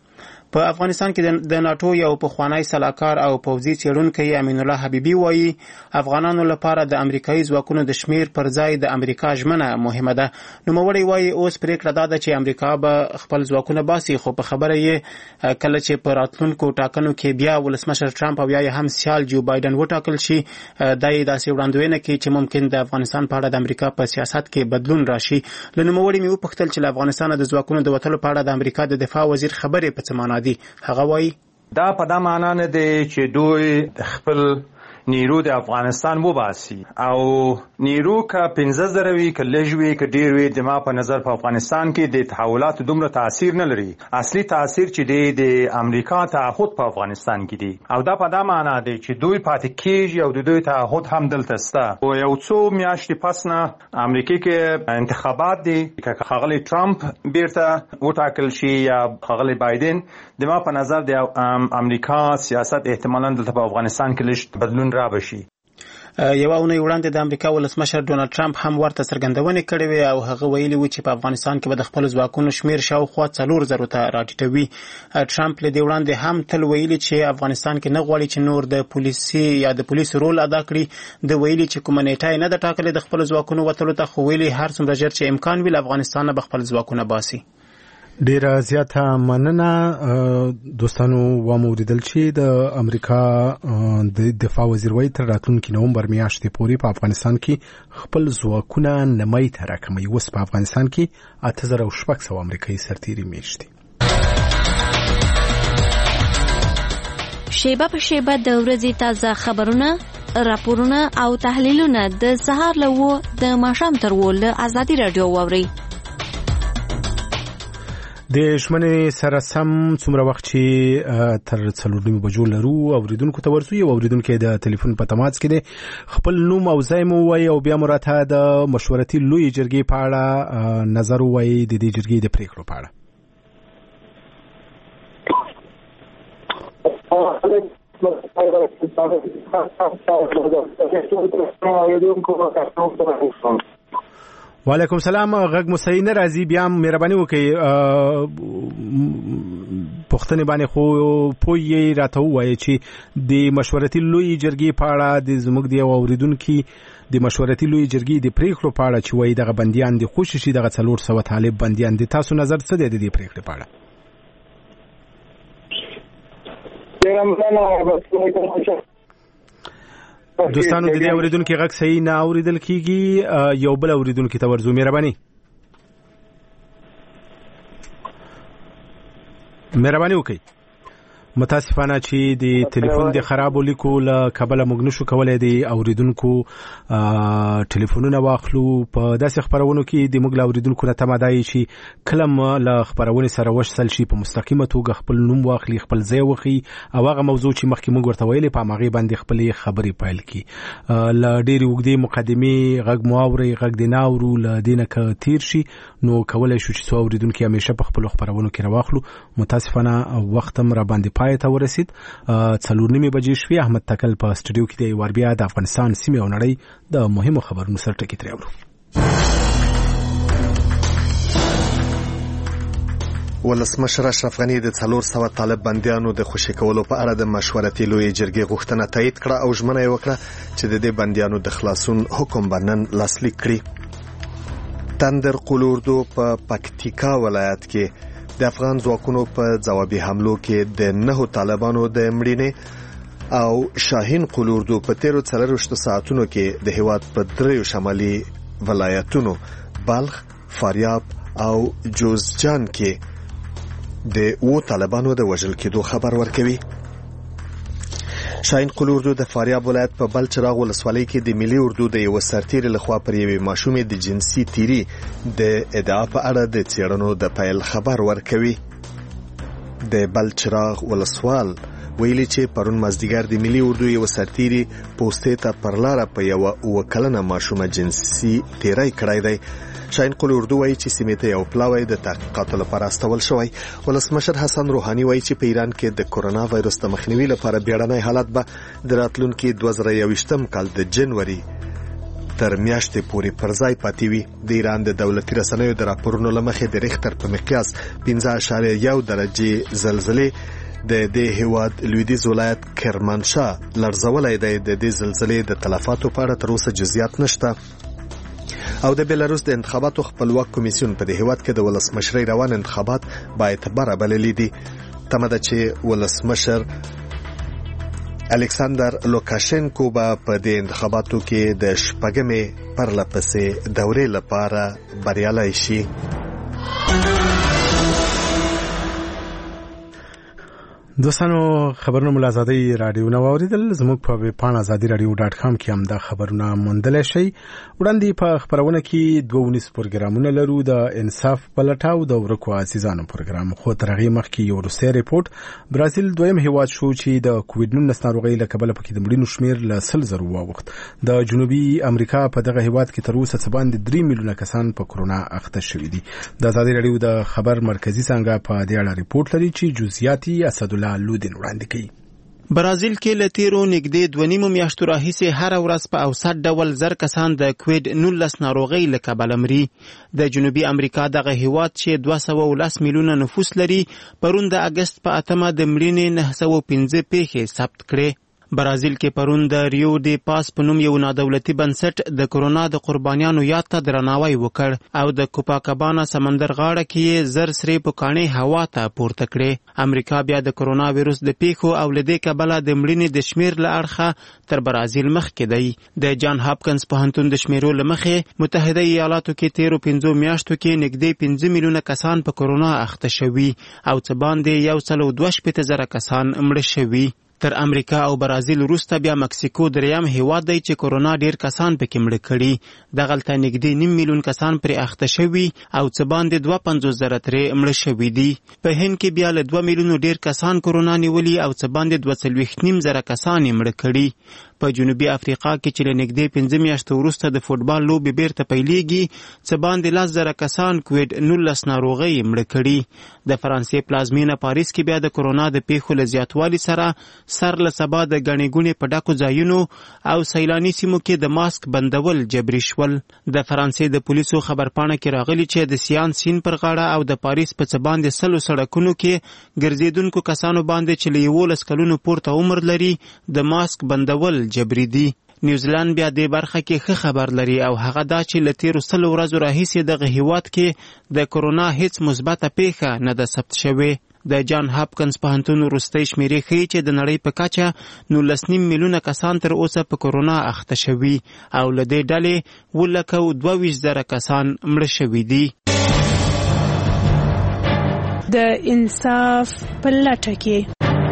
په افغانستان کې د ناتو یو پخوانی سلاکار او پوځي څېړونکی امین الله حبیبي وایي افغانانو لپاره د امریکایي ځواکونو د شمیر پر ځای د امریکا ژمنه مهمه ده. نوموړی وایي اوس پریکړه دا ده چې امریکا به خپل ځواکونه باسي خو په خبره یې کله چې په راتلونکو ټاکنو کې بیا ولسمشر ټرمپ او یا هم سیال جو بایدن وټاکل شي دا یې داسې وړاندوینه کوي چې ممکن د افغانستان په اړه د امریکا په سیاست کې بدلون راشي. له نوموړي مې وپوښتل چې له افغانستانه د ځواکونو د وتلو په اړه د امریکا د دفاع وزیر خبرې په څه معنا دي. هغه وایي دا په دا معنا نه دی چې دوی خپل نیرو د افغانستان وباسي او نیرو که پنځه زره وي که لږ وي که ډېر وي د ما په نظر په افغانستان کې د تحولاتو دومره تاثیر نه لري. اصلي تاثیر چې دی د امریکا تعهد په افغانستان کې دی او دا په دا معنا دی چې دوی پاتې کېږي او د دوی تعهد هم دلته شته. او یو څو میاشتې پس نه امریکا کې انتخابات دي که ښاغلی ټرمپ بیرته وټاکل شي یا ښاغلی بایدن د ما په نظر د امریکا سیاست احتمالاً دلته په افغانستان کې لږ بدلون را بشي. یوه اونۍ وړاندې د امریکا ولسمشر ډونالد ټرمپ هم ورته څرګندونې کړې وې او هغه ویلي و چې په افغانستان کې به د خپلو ځواکونو شمیر شاوخوا څلور زرو ته راټیټوي. ټرمپ له دې وړاندې هم تل ویلي چې افغانستان کې نه غواړي چې نور د پولیسي یا د پولیسو رول ادا کړي. د ویلي چې کومه نیټه یې نه ده ټاکلې د خپلو ځواکونو وتلو ته خو ویلي هر څومره ژر چې امکان وي له افغانستانه به خپل ځواکونه باسي. ډیره زیاته مننه دوستانو. و موریدل چې د امریکا د دفاع وزیر وایي تر راتلونکي نومبر میاشتې پورې په افغانستان کې خپل ځواکونه نیمایي ته راکموي. اوس په افغانستان کې اته زره او شپږ سوه امریکایي سرتیري میشت دي. شیبه په شیبه د ورځې تازه خبرونه راپورونه او تحلیلونه د سهار له و د ماښام تر و له ازادي راډیو واورئ. د شمنې سره سم څومره وخت چې تر څلور نیمو بجو لرو اوریدونکو ته ورسو. یو اوریدونکی د ټلیفون په تماس کې دی. خپل نوم او ځای مو وایي او بیا مو راته د مشورتي لوی جرګې په اړه نظر ووایي د دې جرګې د پریکړو په اړه. وعلیکم سلام. غږ مو صحیح نه راځي بیا مهرباني وکړئ پوښتنې باندې خو پوی راته وایي چې د مشورتي لوی جرګې په اړه د زموږ د اوریدونکو د مشورتي لوی جرګې د پریکړو په اړه چې وایي دغه بندیان د خوشي شي دغه څلور سوه طالب بندیان دي، تاسو نظر څه دی د دې پریکړې په اړه؟ دوستانو د دې اوریدونکو غږ صحیح نه اوریدل کیږي، یو بل اوریدونکو ته ورزو مهرباني مهرباني وکړئ. متاسفانه چې د ټلیفون د خرابو لیکو له کبله موږ نشو کولای د اوریدونکو ټلیفونونه واخلو. په داسې خبرونو کې د موږ له اوریدونکو نه تمه دی چې کلم له خبرونې سره وشسل شي په مستقیمه توګه خپل نوم واخلي، خپل ځای وخی او هغه موضوع چې مخکې موږ ورته ویلې په هغې باندې خپلې خبرې پیل کړي. له ډېرې اوږدې مقدمې غږ مو اورئ، غږ دې نه اورو، له دې نه که تیر شي نو کولی شو چې څو اوریدونکي همیشه په خپلو خبرونو کې راواخلو. متاسفانه وخت هم را باندې پای ته ورسید، څلور نیمې بجې شوې. احمد تکل په سټوډیو کې دی، ور بیا د افغانستان سیمې او نړۍ د مهمو خبرونو سره ټکي ترې اورو. ولسمشر اشرف غني د څلور سوه طالب بندیانو د خوشي کولو په اړه د مشورتي لوی جرګې غوښتنه تایید کړه او ژمنه یې وکړه چې د دې بندیانو د خلاصون حکم به نن لاسلیک کړي. تندر قلوردو په پکتیکا ولایت کې د افغان ځواکونو په ځوابي حملو کې د نهو طالبانو د مړینې او شاهین قلوردو په تیرو څلرویشتو ساعتونو کې د هیواد په دریو شمالي ولایتونو بلخ، فاریاب او جوزجان کې د اوو طالبانو د وژل کېدو خبر ورکوي. شاهین قلوردو د فاریاب ولایت په بلچراغ ولسوالۍ کې د ملي اردو د یو سرتیري لخوا پر یوې ماشومې د جنسي تیری د ادعا په اړه د څېړنو د پیل خبر ورکوي. د بلچراغ ولسوال ویلي چې پرون مازدیګر د ملي اردو یو سرتیري پوستې ته پر لاره په یو اوه کلنه ماشومه جنسي تیری کړی دی. شاهین قلوردو وایي چې سیمې ته یو پلاوی د تحقیقاتو لپاره استول شوی. ولسمشر حسن روحاني وایي چې په ایران کې د کورونا وایرس د مخنیوي لپاره بیړنی حالت به د راتلونکي دوه زره یوویشتم کال د جنوري تر میاشتې پورې پر ځای پاتې وي. د ایران د دولتي رسنیو د راپورونو له مخې د ریختر په مقیاس پنځه اعشاریه یو درجې زلزلې د دې هیواد لویدیځ ولایت کرمانشاه لړزولی دی. د دې زلزلې د تلفاتو په اړه تر اوسه جزئیات نشته. او د بیلاروس د انتخاباتو خپلواک کمیسیون په دې هیواد کې د ولسمشرۍ روان انتخابات با اعتباره بللي دي. تمه ده چې ولسمشر الکساندر لوکاشنکو به په دې انتخاباتو کې د شپږمې پرله پسې دورې لپاره بریالی شي. دوستانو خبرونه مو آزادۍ رادیو نو اوریدل، زموږ په ویب پاڼه ازادي رادیو ډاټ کام کې هم دا خبرونه موندلی شئ. وړاندې په خبرونه کې دوه ونیس پروګرامونه لرو، د انصاف پلټاو د ورکو عزیزانو پروګرام، خو تر هغې مخکې یو وروستی ریپورټ. برازیل دویم هیواد شو چې د کووډ نولس ناروغۍ له کبله پکې د مړینو شمېر له سل زرو واوښت. د جنوبي امریکا په دغه هیواد کې تر اوسه څه باندې درې میلیونه کسان په کرونا اخته شوي دي. د ازادي رادیو د خبر مرکزي څانګه په دې اړه ریپورټ لري چې جزئیات یې اسدالله لودین وړاندې کوي. برازیل کې له تیرو نږدې دوه نیمو میاشتو راهیسې هره ورځ په اوسط ډول زر کسان د کووډ نولس ناروغۍ له کبله مري. د جنوبي امریکا دغه هیواد چې دوه سوه ولس میلیونه نفوس لري پرون د اګست په اتمه د مړینې نهه سوه پنځه پیښې ثبت کړې. برازیل کې پرون د ریو دی پاس په نوم یو نادولتي بنسټ د کرونا د قربانیانو یاد ته درناوی وکړ او د کوپاکابانا سمندر غاړه کې یې زر سرې پوکاڼې هوا ته پورته کړې. امریکا بیا د کرونا ویروس د پیښو او له دې کبله د مړینې د شمېر له اړخه تر برازیل مخکې دی. د جان هاپکنز پوهنتون د شمیرو له مخې متحده ایالاتو کې تیرو پنځو میاشتو کې نږدې پنځه میلیونه کسان په کرونا اخته شوي او څه باندې یو سل او دوه شپېته زره کسان مړه شوي. تر امریکا او برازیل وروسته بیا مکسیکو دریم هیواد دی چې کرونا ډیر کسان پکې مړه کړي. دغلته نږدې نیم میلیون کسان پرې اخته شوي او څه باندې دوه پنځوس زره ترې مړه شوي دي. په هند کې بیا له دوه میلیونو ډیر کسان کرونا نیولي او څه باندې دوه څلوېښت نیم زره کسان یې مړه کړي. په جنوبي افریقا کې چې له نږدې پنځه میاشتو وروسته د فوټبال لوبې بیرته پیلېږي څه باندې لس زره کسان کووډ نولس ناروغۍ مړه کړي. د فرانسې پلازمینه پاریس کې بیا د کرونا د پیښو له زیاتوالي سره سر له سبا د ګڼې ګوڼې په ډکو ځایونو او سیلاني سیمو کې د ماسک بندول جبري شول. د فرانسې د پولیسو خبرپاڼه کې راغلي چې د سیان سیند پر غاړه او د پاریس په څه باندې سلو سړکونو کې ګرځېدونکو کسانو باندې چې له یولس کلونو پورته عمر لري د ماسک بندول جبري دي. نیوزیلند بیا دې برخه کې ښه خبر لري او هغه دا چې له تیرو سلو ورځو راهیسې دغه هیواد کې د کرونا هیڅ مثبته پیښه نه ده ثبت شوې. د جان هاپکنز پوهنتون وروستۍ شمیرې ښیي چې د نړۍ په کچه نولس نیم میلیونه کسان تر اوسه په کرونا اخته شوي او له دې ډلې اووه لکه دوه ویشت زره کسان مړه شوي دي. د انصاف په لټه کې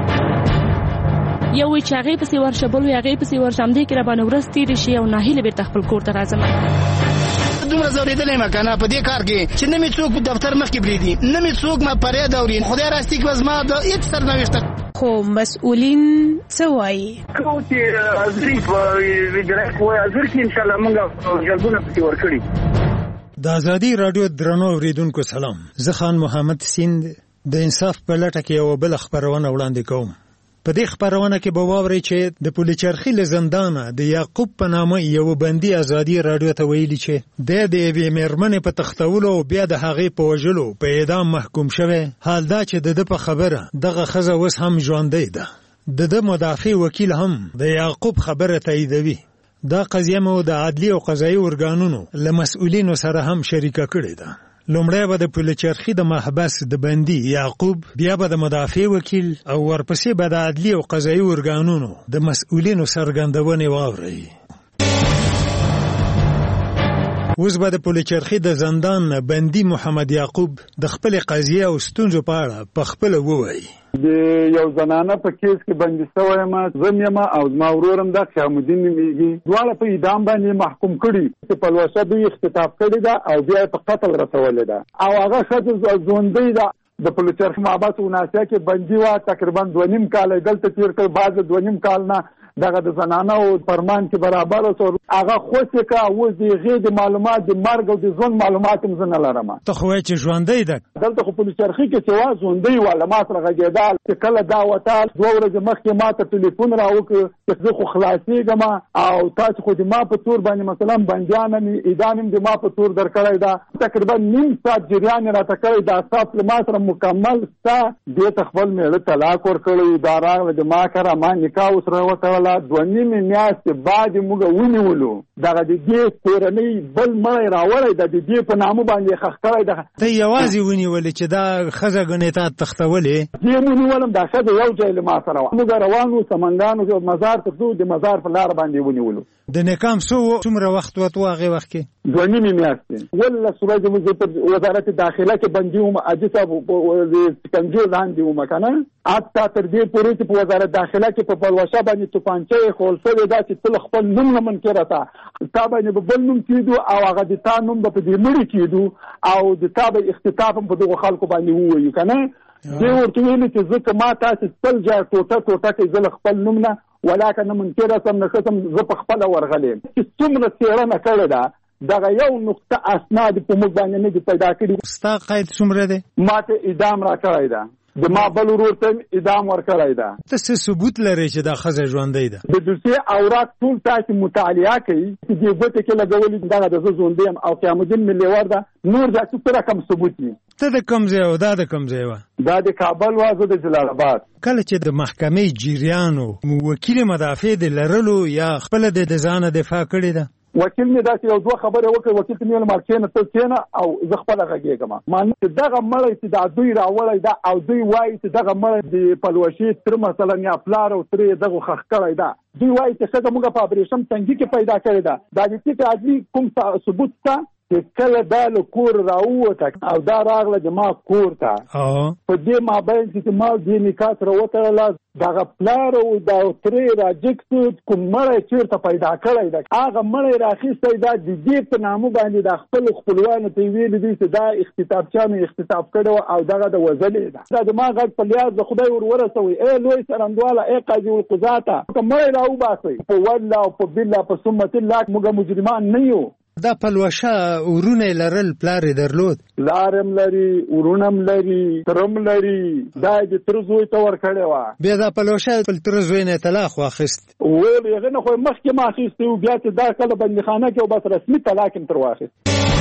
یو چې هغې پسې ورشه بل وي هغې پسې ورشه همدې کې راباندې ورځ تېرې شي او ناهیله بېرته خپل کور ته راځم. دومره ځورېدلی یم که نه په دې کار کې چې نه مې څوک په دفتر مخکې پرېږدي نه مې څوک ما فریاد اوري. خدای راستي که زما د هېڅ سرنوشته خو مسؤلین څه وایي؟ کوم چې حاضري په ویډرک وایي حاضر کړي انشاءالله موږ جلبونه پسې ورکړي. د ازادي راډیو درنو اورېدونکو سلام. زه خان محمد سیند د انصاف په لټه کې یوه بله خپرونه وړاندې کوم. په دې خپرونه کې به واورئ چې د پولیچرخي له زندانه د یعقوب په نامه یو بندي ازادي راډیو ته ویلي چې د د یوې مېرمنې په تښتولو او بیا د هغې په وژلو په اعدام محکوم شوی. حال دا چې د ده په خبره دغه ښځه اوس هم ژوندۍ ده. د ده مدافع وکیل هم د یعقوب خبره تاییدوي. دا قضیه مو د عدلي او قضایي ارګانونو له مسؤلینو سره هم شریکه کړې ده. لومړی به د پولیچرخي د محبس د بندي یعقوب، بیا به د مدافع وکیل او ورپسې به د عدلي او قضایي ارګانونو د مسؤلینو څرګندونې واورئ. اوس به د پولیچرخي د زندان بندي محمد یعقوب د خپلې قضیې او ستونزو په اړه په خپله ووایي. د یو زنانه په کیس کې بندي شوی یم، زه یم او زما ورور هم دا شهامالدین نومیږي. دواړه په اعدام باندې محکوم کړي چې پلوشه دوی اختطاف کړې ده او بیا په قتل رسولې ده او هغه ښځه ژوندۍ ده. د پولیچرخي محبس وناسیا کې بندي وه، تقریبا دوه نیم کال یې دلته تېر کړ. بعضې دوه نیم کال نه دغه د زنانه او فرمان کې برابر شو. هغه خوشې که اوس د هغې د معلومات د مرګ او د ژوند معلومات هم زه نه لرم. ته خو وایې چې ژوندۍ ده. دلته خو پولیچرخي کې چې وه ژوندۍ وه، له ما سره غږېدل چې کله دا وتل دوه ورځې مخکې ما ته ټلیفون را وکړ چې زه خو خلاصېږم او تاسو خو د ما په تور باندې مثلا بندیان هم اعدام هم د ما په تور درکړی ده. تقریبا نیم ساعت جریان یې راته کړی. دا صاحب له ما سره مکمل ستا دې ته خپل مېړه طلاق ورکړی. دا راغله د ما کره ما نکاح ورسره وتړله. دوه نیمې میاشتې بعد یې موږ ونیولو. دغه د دې کورنۍ بل مړی راوړی ده، د دې په نامه باندې یې ښخ کړی ده. ته یې یوازې ونیولې چې دا ښځه ګڼې تا تښتولې؟ دې ونیولم، دا ښځه یو ځای له ما سره وه. موږ روان وو سمنګانو مزار ته ځو، د مزار په لاره باندې ونیولو. د نکام څو څومره وخت وتو هغې وخت کې؟ دوه نیمې میاشتې. ولس ورځې موږ په وزارت داخله کې بندي وم، حاجي صاحب د سکنجې لاندې وم که نه. حتی تر دې پورې چې په وزارت داخله کې په پلوشه باندې توپانچه یې خول شوې ده چې ته خپل نوم نه منکره ته تا باندې به بل نوم کېدو او هغه د تا نوم به په دې مړي کېدو او د تا به اختطاف هم په دغو خلکو باندې ووایي که نه. دې ورته ویلي چې زه که ما تاسې تل ځای ټوټه ټوټه کوي زه له خپل نوم نه ولاکه نه منکره سم نه ښه سم زه په خپله ورغلی چې څومره څېړنه کړې ده دغه یو نقطه اسناد په موږ باندې نه دي پیدا کړي. ستا قید څومره دی؟ ما ته اعدام را کړی ده. د ما بل ورور ته اعدام ورکړی ده. ته څه ثبوت لرې چې دا ښځه ژوندۍ ده؟ د دوسیې اوراق ټول تاسې مطالعه کوي چې دې ګوتې کې لګولي دغه د زه ژوندۍ یم او قیامالدین مې لیور ده. نور دا څه رقم ثبوت وي. ته د کوم ځای او دا د کوم ځای وه؟ دا د کابل وه، زه د جلال آباد. کله چې د محکمې جریانو وکیل مدافع د لرلو یا خپله د د ځانه دفاع کړې ده؟ وکیل مې داسې یو دوه خبرې وکړې. وکیل ته مې ویل ما کښېنه ته کښېنه او زه خپله غږېږم. معنی چې دغه مړی چې دا دوی راوړی ده او دوی وایي چې دغه مړی د پلوشې تره مثلا یا پلار او ترې یې دغو ښخ کړی ده. دوی وایي چې ښځه موږ په ابریشم تنګي کې پیدا کړې ده. دا د ټیټ عدلي کوم ثبوت شته چې کله دا له کور راووته او دا راغله زما کور ته په دې مابین چې ما دې نکاح سره وتړله دغه پلار او دا ترې راجګ شو کوم مړی چېرته پیدا کړی ده هغه مړی راخیستی دا د دې په نامه باندې د خپلو خپلوانو ته یې ویلي دي چې دا اختطافچا مې اختطاف کړی و او دغه د وژلې ده. دا زما غږ په لیاز د خدای ور ورسوئ. ای لوی څرنګواله ای قاضي القضاته که مړی راوباسئ په والله او په بالله په سمت الله موږ مجرمان نه یو. دا پلوشه ورونه لرل پلار درلود لارم لري ورونم لري ترم لري دا د تر زوی ته ورکړې و بیا دا پلوشه په تر زوی نه طلاق واخیست ویل یې نه خو مخکې ما اخیستی او بیا چې دا کله بندخانه کې او بس رسمي طلاق تر واخیست.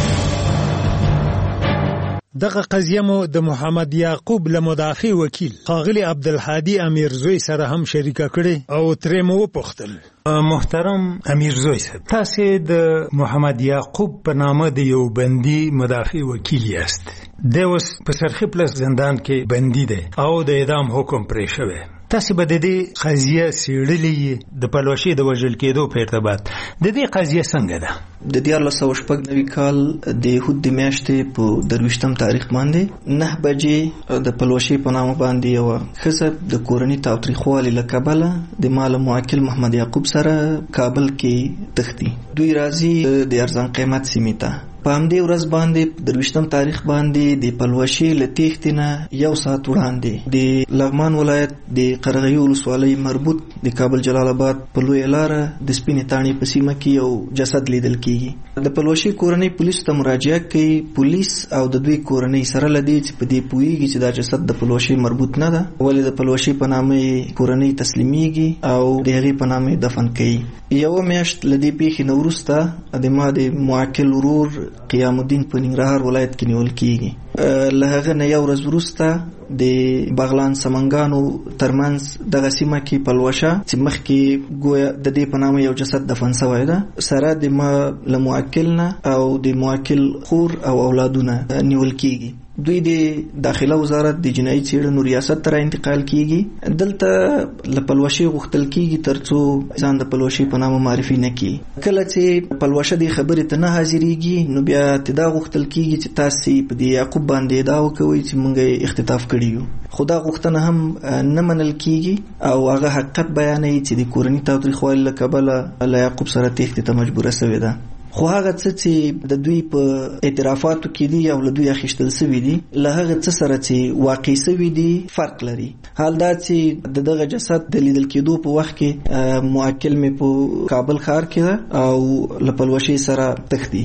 دغه قضیه مو د محمد یعقوب له مدافع وکیل ښاغلي عبدالهادي امیرزوی سره هم شریکه کړې او ترې مو وپوښتل محترم امیرزوی صاحب تاسو د محمد یعقوب په نامه د یو بندي مدافع وکیل یاست د اوس په سرخی پلس زندان کې بندي دی او د اعدام حکم پرې شوی تاسو به د دې قضیه سیړلې د پلوشي د وژل کېدو په ارتباط د دې قضیه څنګه ده؟ د دیارلس سوه شپږ نوي کال د یهود د میاشتې په درویشتم تاریخ باندې نه بجې د پلوشي په نامه باندې یوه ښځه د کورني تاوتریخوالي له کبله د ما له موکل محمد یعقوب سره کابل کې تښتي. دوی راځي د ارزان قیمت سیمې ته. په همدې ورځ باندې درویشتم تاریخ باندې د پلوشي له تېښتې نه یو ساعت وړاندې د لغمان ولایت د قرغیو ولسوالۍ مربوط د کابل جلال آباد په لویه لاره د سپینې تاڼې په سیمه کې یو جسد لیدل کېږي. د پلوشي کورنۍ پولیسو ته مراجعه کوي. پولیس او د دوی کورنۍ سره له دې چې په دې پوهېږي چې دا جسد د پلوشي مربوط نه ده ولې د پلوشي په نامه یې کورنۍ تسلیمیږي او د هغې په نامه یې دفن کوي. یوه میاشت له دې پیښې نه وروسته د ما د موکل ورور قیام الدین په ننګرهار ولایت کې نیول کېږي. له هغه نه یو ورځ وروسته د بغلان سمنګانو ترمنځ دغه سیمه کې پلوشه چې مخکې ګویا د دې په نامه یو جسد دفن شوی ده سره د ما له موکل نه او د موکل خور او اولادونه نیول کېږي. دوی د داخله وزارت د جنایي څېړنو ریاست ته را انتقال کېږي. دلته له پلوشي غوښتل کېږي تر څو ځان د پلوشي په نامه معرفي نه کړي. کله چې پلوشه دې خبرې ته نه حاضرېږي نو بیا ته دا غوښتل کېږي چې تاسې په دې یعقوب باندې ادعا وکوئ چې موږ یې اختطاف کړي یو. خو دا غوښتنه هم نه منل کېږي او هغه حقیقت بیانوي چې د کورني تاوتریخوالي له کبله له یعقوب سره تېښتې ته مجبوره سوې ده. خو هغه څه چې د دوی په اعترافاتو کې دي او له دوی اخیستل سوي دي له هغه څه سره چې واقع سوي دي فرق لري. حال دا چې د دغه جسد د لیدل کېدو په وخت کې موکل مې په کابل ښار کې او له پلوشي سره تښتي.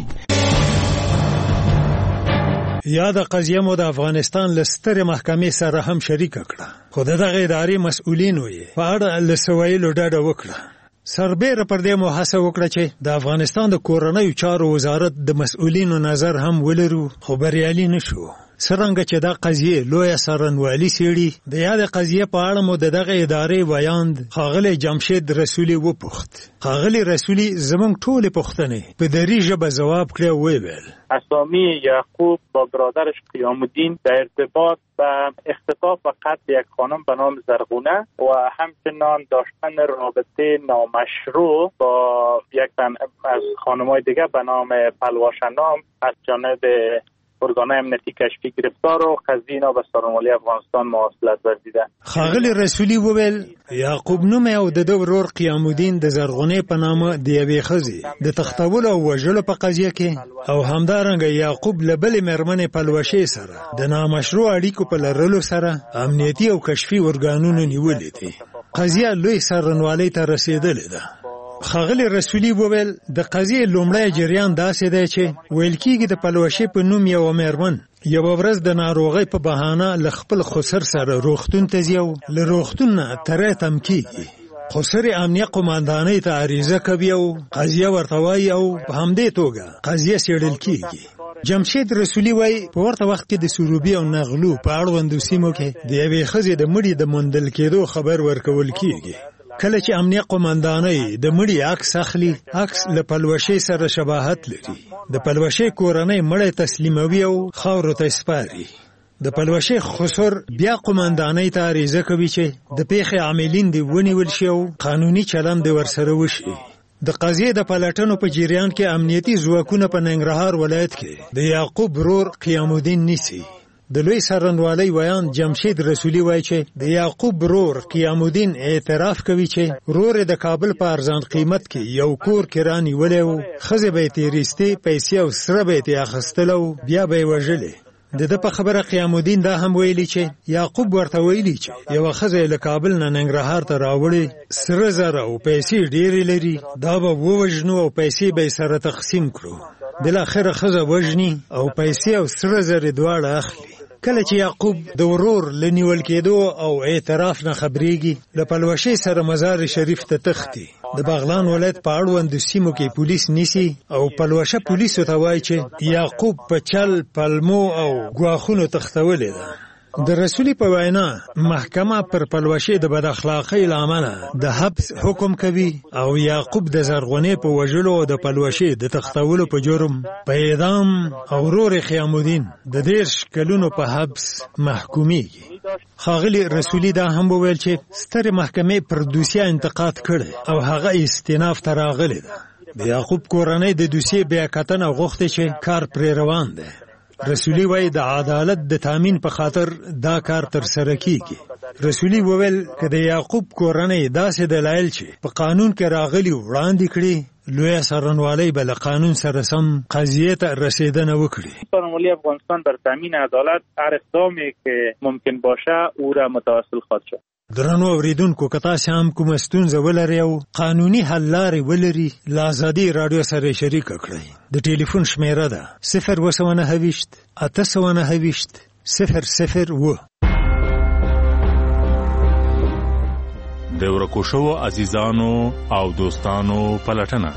یا د قضیه مو د افغانستان له سترې محکمې سره هم شریکه کړه خو د دغه ادارې مسؤلینو یې په اړه له څه ویلو ډډه وکړه. سربیره پر دې مو هڅه وکړه چې د افغانستان د کورنیو چارو وزارت د مسؤلینو نظر هم ولرو خو بریالي نشو. څرنګه چې دا قضیه لویه څارنوالي څېړي د یادې قضیې په اړه مو د دغه ادارې ویاند ښاغلی جمشید رسولي وپوښت. ښاغلی رسولي زموږ ټولې پوښتنې په دري ژبه ځواب کړې او ویل اسامی یعقوب با برادرش قیام الدین در ارتباط به اختطاف و قتل یک خانم به نام زرغونه و همچنان داشتن رابطه نامشروع با یک از خانم‌های دیگر به نام پلواشنام از جانب ارگان‌های امنیتی کشفی گرفتار و قضیه به څارنوالۍ افغانستان مواصلت ورزیده. ښاغلی رسولي وویل یعقوب نومی او د ده ورور قیام الدین د زرغونې په نامه د یوې ښځې د تښتولو او وژلو په قضیه کې او همدارنګه یعقوب له بلې مېرمنې پلوشې سره د نامشروع اړیکو په لرلو سره امنیتي او کشفي ارګانونو نیولې دي. قضیه لوی څارنوالۍ ته رسېدلې ده. ښاغلی رسولي وویل د قضیې لومړی جریان داسې دی چې ویل کېږي د پلوشې په نوم یوه مېرمن یوه ورځ د ناروغۍ په بهانه له خپل خسر سره روغتون ته ځي او له روغتون نه تری تم کېږي. خسر امنیه قماندانۍ ته عریضه کوي او قضیه ورته وایي او په همدې توګه قضیه څېړل کېږي. جمشید رسولي وایي په ورته وخت کې د سروبي او نغلو په اړوندو سیمو کې د یوې ښځې د مړي د موندل کېدو خبر ورکول کېږي. کله چې امنیه قماندانۍ د مړي عکس اخلي عکس له پلوشې سره شباهت لري. د پلوشې کورنۍ مړی تسلیموي او خاورو ته سپاري. د پلوشې خسر بیا قماندانۍ ته عریضه کوي چې د پیښې عاملین دې ونیول شي او قانوني چلند دې ورسره وشي. د قضیې د پلټنو په جریان کې امنیتي ځواکونه په ننګرهار ولایت کې د یعقوب ورور قیام الدین نیسي. د لوی څارنوالۍ ویاند جمشید رسولي وایي چې د یعقوب ورور قیام الدین اعتراف کوي چې ورور د کابل په ارزان قیمت کې یو کور کرا نیولی و، ښځې به یې تېرېستې، پیسې او سره به یې ترې اخیستل او بیا به یې وژلې. د ده په خبره قیام الدین دا هم ویلي چې یعقوب ورته ویلي چې یوه ښځه یې له کابل نه ننګرهار ته راوړې، سره زره او پیسې ډېرې لري، دا به ووژنو او پیسې به یې سره تقسیم کړو. بالاخره ښځه وژني او پیسې او سره زر دواړه اخلي. کله چې یعقوب د ورور لنیول کېدو او اعتراف نه خبرېږي، له پلوشې سره مزار شریف ته تښتي. د بغلان ولایت په اړوندو سیمو کې پولیس نیسي او پلوشه پولیسو ته وایي چې یعقوب په چل، پلمو او ګواښونو تښتولې ده. د رسولي په وینا محکمه پر پلوشې د بد اخلاقۍ له امله د حبس حکم کوي او یعقوب د زرغونې په وژلو او د پلوشې د تښتولو په جرم په اعدام او ورور خیام الدین د دېرش کلونو په حبس محکومیږي. ښاغلي رسولي دا هم وویل چې سترې محکمې پر دوسیه انتقاد کړی او هغه استیناف ته راغلی ده. د یعقوب کورنۍ د دوسیې بیاکتنه غوښتې چې کار پرې روان دی. رسولي وایي د عدالت د تامین په خاطر دا کار تر سره کیږي. رسولي وویل که د یعقوب کورنۍ داسې دلایل چې په قانون کې راغلي وړاندې کړي، لویه څارنوالۍ به له قانون سره سم قضیې ته رسیدنه وکړي. څارنوالۍ افغانستان بر تامین عدالت هر اقدامی که ممکن باشه او را متواصل خواهد شد. درنو اوریدونکو، که تاسو هم کومه ستونزه ولرئ او قانوني حل لارې ولرئ، له ازادي راډیو سره شریک کړئ. د ټلیفون شمیره ده صفر اوه سوه نهه ویشت اته سوه نهه ویشت صفر صفر اوه. د ورکو شوو عزیزانو او دوستانو پلټنه.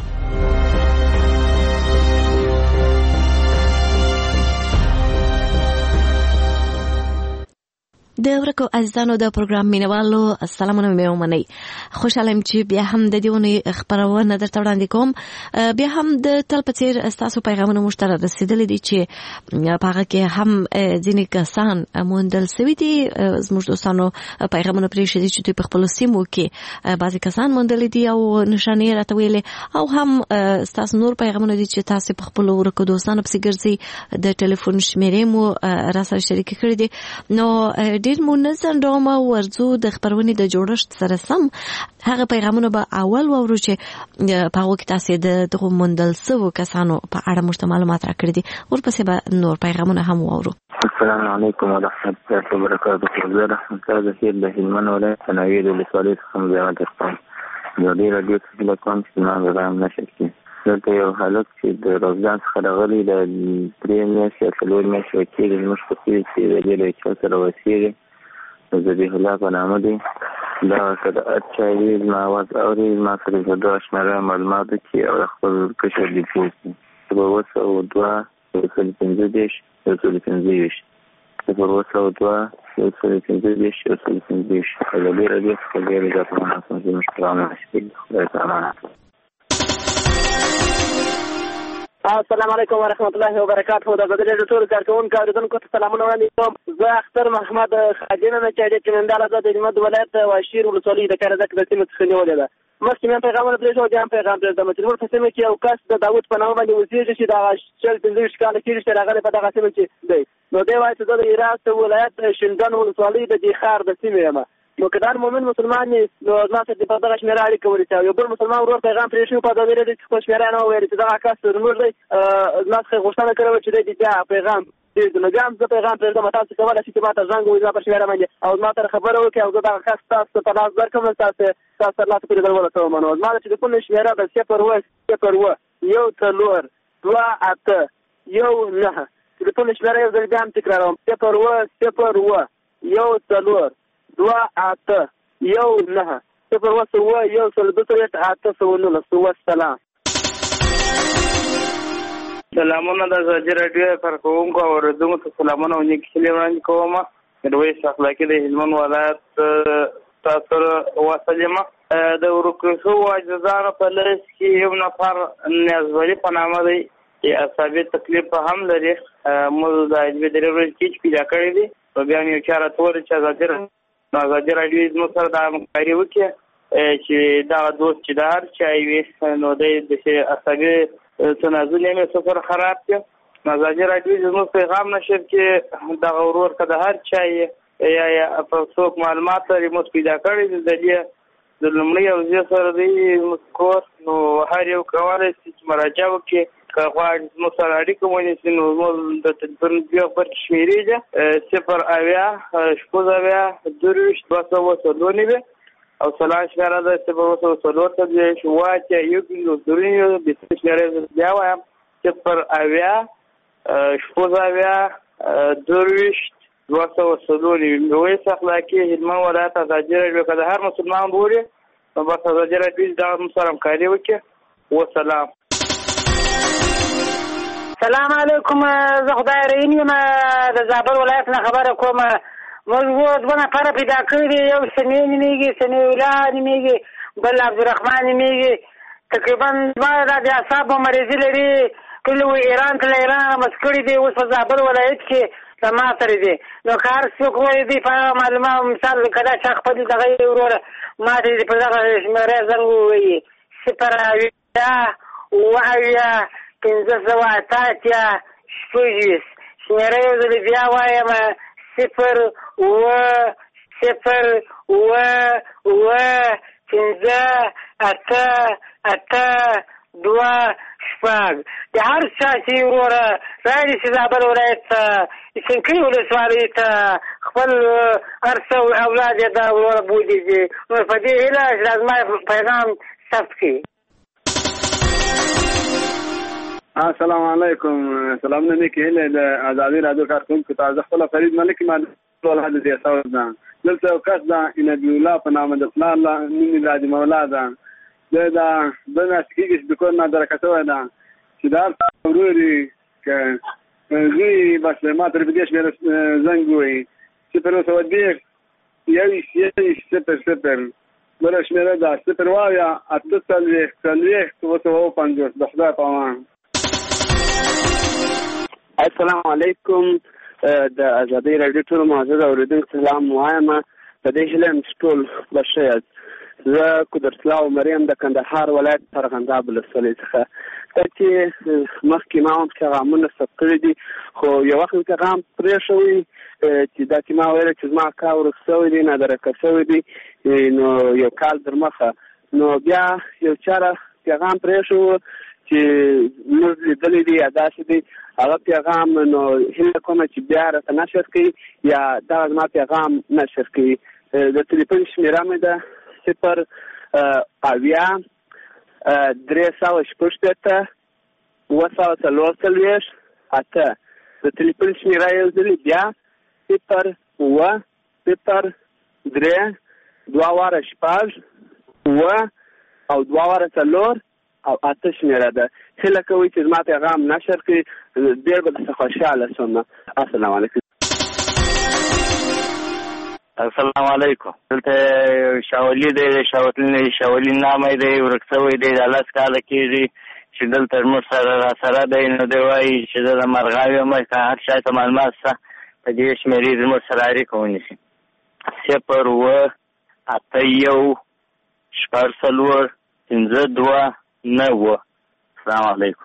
د ورکو عزیزانو د پروګرام مینوالو سلامونه مې ومنئ. خوشاله یم چې بیا هم د دې ونې خپرونه درته وړاندې کوم. بیا هم د تل په څېر ستاسو پیغامونه موږ ته رارسېدلي دي چې په هغه کې هم ځینې کسان موندل سوي دي. زموږ دوستانو پیغامونه پرېښي دي چې دوی په خپلو سیمو کې بعضې کسان موندلي دي او نښانې یې راته ویلې، او هم ستاسو نور پیغامونه دي چې تاسو په خپلو ورکو دوستانو پسې ګرځئ. د ټلیفون شمیرې مو راسره شریکې کړي دي. نو ډېر منظم ډول ورځو د خپرونې د جوړښت سره سم هغه پیغامونه به اول واورو چې په هغو کې تاسې د دغو موندل سوو کسانو په اړه موږ ته معلومات راکړي دي. ورپسې به نور پیغامونه هم واورو. السلام علیکم ورحمة الله وبرکاته. زه رحمت الله ظهیر د هلمند ولایت څناوي د ولسوالۍ څخه مزاحمت درکوم. د دې راډیو څخه هیله کوم چې زما پیغام نشر کړي. دلته یو هلک چې د روزګان څخه راغلی د درې میاشتې یا څلور میاشتې کېږي زموږ په سیمه کې د دې له چا سره اوسېږي. ذبیح الله په نامه دی. دا سره اچھا دی، زما اواز اوري، زما سره د دوه شمېره معلومات کې او خپل کشر دی پوښتنه صفر اوه سوه دوه یو سل پنځه دېرش یو سل پنځه ویشت صفر اوه سوه دوه یو سل پنځه دېرش یو سل پنځه ویشت. د دې راډیو څخه ډېرې زیاتې مناسبې زموږ پیغامونه شته. خدای ته امانت. السلام علیکم ورحمت الله وبرکاته. د بدر د ټول کارکونکو اوریدونکو ته سلامونه وړاندې کوم. زه اختر محمد خادم نه چې د چمندال آزاد هلمند ولایت واشیر ولسوالۍ د کارزک د سیمې څخه نیولې ده. مخکې مې پیغامونه پرېښود، بیا هم پیغام پرېږدم چې زموږ په سیمه کې یو کس د داود په نامه باندې اوسېږي چې دغه شل پنځه ویشت کاله کېږي چې راغلی په دغه سیمه کې دی. نو دی وایي چې زه د هرات ولایت شینډن ولسوالۍ د دې ښار د سیمې یم. نو که دا مومن مسلمان یې نو زما سره په دغه شمېره اړیکه ونیسي. او یو بل مسلمان ورور پیغام پرېښی په ازادي راډیو کې خپل شمېره نه وویل چې دغه کس زموږ دی. زما څخه یې غوښتنه کړې وه چې دی بیا پیغام پرېږدي. نو بیا هم زه پیغام پرېږدم. تاسو کولی شئ چې ما ته زنګ ووهئ زما په شمېره باندې او زما سره خبره وکړئ او زه دغه کس تاسو ته په لاس درکړم. تاسو تاسو تر لاسه پورې در ورسوم. نو زما د ټلیفون شمېره ده صفر اوه صفر اوه یو څلور دوه اته یو نهه. ټلیفون شمېره یو ځل بیا هم تکراروم صفر اوه صفر اوه یو څلور دوه اته یو نهه صفر اوه سوه یو سل دوه څلوېښت اته سوه نولس. والسلام. سلامونه د ازادي راډیو کارکوونکو او اورېدونکو ته سلامونه او نیکې هیلې وړاندې کوم. میرویس اخلاقي د هلمند ولایت تاسو سره وصل یم. د ورکو شوو عاجزانو په لړ کې یو نفر نیازولي په نامه دی چې اعصابي تکلیف هم لري. موږ د علمي درې ورځې کې پیدا کړی دی. نو بیا مې یو چا راته وویل چې ازادي نو ازادي راډیو زموږ سره دا همکاري وکړي چې دغه دوست چې د هر چا وي نو دی داسې اعصابي تنازل یې مې سفر خراب کړي. نو ازادي راډیو زموږ پیغام نشر کې دغه ورور که د هر چا یې یا یا په څوک معلومات لري موږ پیدا کړی دی د دې د لومړي اوضاع سره دی زموږ کور. نو هر یو کولی شي چې مراجعه وکړي. که غواړي زموږ سره اړیکه ونیسي نو زموږ د تلیفون بیا غبرګې شمېرې ده صفر اویا شپږ اویا درویشت دوه سوه څلور نوي او سلام شمېره ده صفر اوه سوه څلور څلوېښت اووه اتیا یو پنځوس درې نوي. بېسیم شمېره بیا وایم صفر اویا شپږ اویا درویشت دوه سوه څلور ویس اخلاقي هلمند ولایت ازادي راډیو که د هر مسلمان ګوري نو بس ازادي راډیو دا سره همکاري وکړي. وسلام. سلام علیکم. زه خدای رحیم یم د زابل ولایت نه خبره کوم. موږ دوه نفره پیدا کړي دي، یو سمیع نومېږي، سمیع الله نومېږي، بل عبدالرحمن نومېږي. تقریبا دواړه د اعصابو مریضي لري. کله و ایران ته له ایرانه مس کړي دي، اوس په زابل ولایت کې له ما سره دي. نو که هر څوک وایي دوی په هغه معلومات مثال که دا چا خپل دغه یې وروره ما ته دې په دغه شمېره زنګ ووایي صفر اویا اووه اویا پنځه سوه اته اتیا شپږ ویشت. شمېره یو ځلې بیا وایم صفر اووه صفر اووه اووه پنځه اته اته دوه شپږ. د هر چا چې وروره راځي چې زابل ولایت ته سنکۍ ولسوالۍ ته خپل هر څه اولاد یې دا وروره بولي دي. نو په دې هیله چې دا زما پیغام ثبت کړي. السلام علیکم. سلامونه مې کېله د ازادي راډیو کارکونکو ته. زه خپله فرید ملک یم ولایت د دیاساو ده. دلته یو کس ده نبي الله په نامه د پلار نوم یې راجي مولا ده. دا دا دوه میاشتې کېږي چې د کور نه درکه شوی ده چې دا هر څه ورور یې که زوی بس ما ته په دې شمېره زنګ ووایي صفر اوه سوه دېرش یوویشت یوویشت صفر صفر. بله شمېره ده صفر اویا اته څلوېښت څلوېښت اوه سوه اوه پنځوس. د خدای په امان. السلام علیکم. د ازادۍ راډیو ټولو معزز اورېدونکو سلام وایم. په دې هیله یم چې ټول به ښه یاست. زه قدرتالله عمر یم د کندهار ولایت ارغنداب ولسوالۍ څخه. دا چې مخکې ما هم پیغامونه ثبت کړي دي، خو یو وخت مې پیغام پرېښوی چې دا چې ما ویل چې زما کار ورک شوی دی، نادرکه شوی دی، نو یو کال در مخه نو بیا یو چاره پیغام پرېښو چې موږ لیدلی دی یا داسې دی. هغه پیغام نو هیله کومه چې بیا راته نشر کړي یا دغه زما پیغام نشر کړي. د تلیفون شمېره مې ده صفر اویا درې سوه شپږ شپېته اوه سوه څلور څلوېښت اته. د تلیفون شمېره یو ځلې بیا صفر اوه صفر درې دوه واره شپږ اوه او دوه واره څلور او اته شمېره ده. هیله کوئ چې زما پیغام نشر کړي، ډېر به درڅخه خوشحاله شم. السلام علیکم. السلام علیکم. دلته شاولي دی، شاولي شاولي نامه دی، ورک شوی دی، د لس کاله کېږي چې دلته زموږ سره را سره دی. نو دی وایي چې زه د مرغاو یم، که هر چا ته معلومات شته په دې شمېرې زموږ سره اړیکه ونیسي. صفر اووه اته یو شپږ څلور پنځه دوه نوه. السلام علیکم.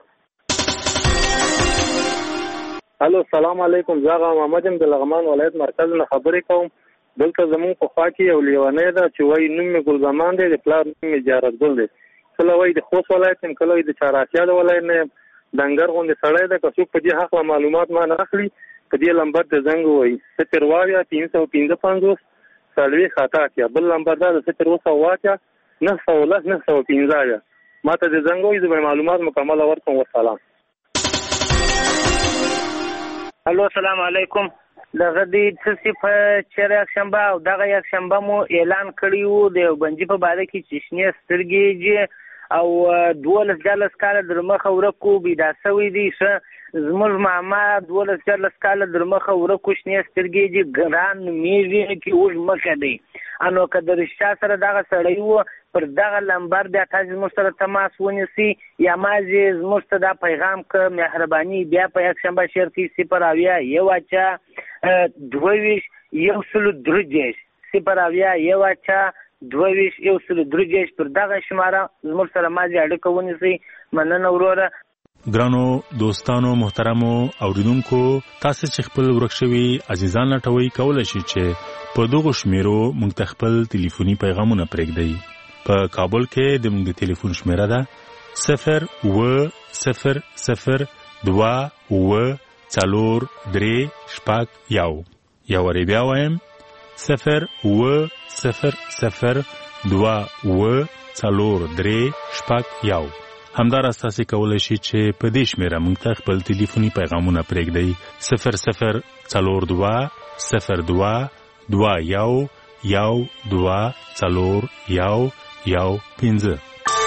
الو السلام علیکم. زه هغه محمد یم د لغمان ولایت مرکز نه خبرې کوم. دلته زمونږ په خوا کې یو لیونی ده چې وایي نوم مې ګلزمان دی، د پلار نوم مې زیارت ګل دی. کله وایي د خوست ولایت یم، کله وایي د چهاراسیا د ولایت نه یم. ډنګر غوندې سړی ده. که څوک په دې هکله معلومات ما نه اخلي په دې لمبر ته زنګ ووایي صفر اویا پنځه سوه پنځه پنځوس څلوېښت اته اتیا. بل لمبر دا د صفر اوه سوه اتیا نهه سوه لس نهه سوه پنځه اویا. ما ته د زنګ ووایي، زه به معلومات مکمله ورکړم. وسلام. الو السلام علیکم. دغه د څه په چېر یکشنبه او دغه یکشنبه مو اعلان کړی وو د یو بندي په باره کې چې شنې سترګې او دولس دیارلس کاله در مخه ورک و بیدا شوی دی. ښه زموږ ماما دولس دیارلس کاله در مخه ورک و شنې سترګې دي، ګران نومېږي کې اوږد مخه دی. نو که د رښتیا سره دغه سړی و پر دغه لمبر بیا تاسې زموږ سره تماس ونیسئ یا مازې زموږ ته دا پیغام که مهرباني بیا په یکشنبه شعر کې صفر اویا یو اچا دوه ویشت یو سلو درې دېرش صفر اویا یو اچا دوه ویشت یو سلو درې دېرش پر دغه شماره زموږ سره مازې اړیکه ونیسئ. مننه وروره. ګرانو دوستانو محترمو اوریدونکو، تاسو چې خپل ورک شوي عزیزان لټوي کولای شئ چې په دغه شمیرو موږ ته خپل ټلیفوني پیغامونه پرېږدئ. په کابل کې د موږ د ټلیفون شمیره ده صفر اوه صفر صفر دوه اوه څلور درې شپږ یو. یو وارې بیا وایم صفر اوه صفر صفر دوه اوه څلور درې شپږ یو. همداراز تاسو کولای شئ چې په دې شمیره موږ ته خپل ټلیفوني پیغامونه پرېږدئ صفر صفر څلور دوه صفر دوه دوه یو یو دوه څلور یو یو پنځه.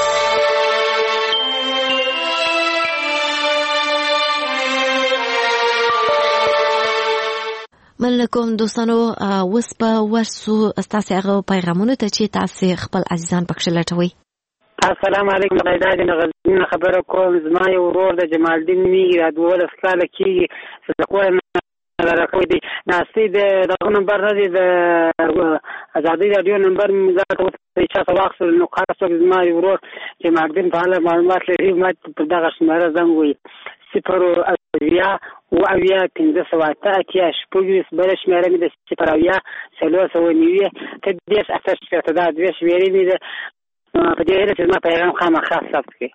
مننه کوم دوستانو. اوس په ورسو ستاسو هغه پیغامونه ته چې تاسو خپل عزیزان پکښ لټوي. السلام علیکم. غیدا د غزنین خبره کوم. زما یو ورور د جمال الدین میږي د دولس کاله کېږي د کور نه راکوي دي ناستې د دغه نمبر نه دی د ازادي رادیو نمبر مې ځکه چې چا ته واخیستل نو خاص زما یو ورور جمال الدین په اړه معلومات لري ما په دغه شمېره زنګ وي صفر اویا اوه اویا پنځه سوه اته اتیا شپږ ویشت بله شمېره مې د صفر اویا څلور سوه نوي اته دېرش اته شپېته دا دوې شمېرې مې ده په دې هیله چې زما پیغام خامخا ثبت کړي.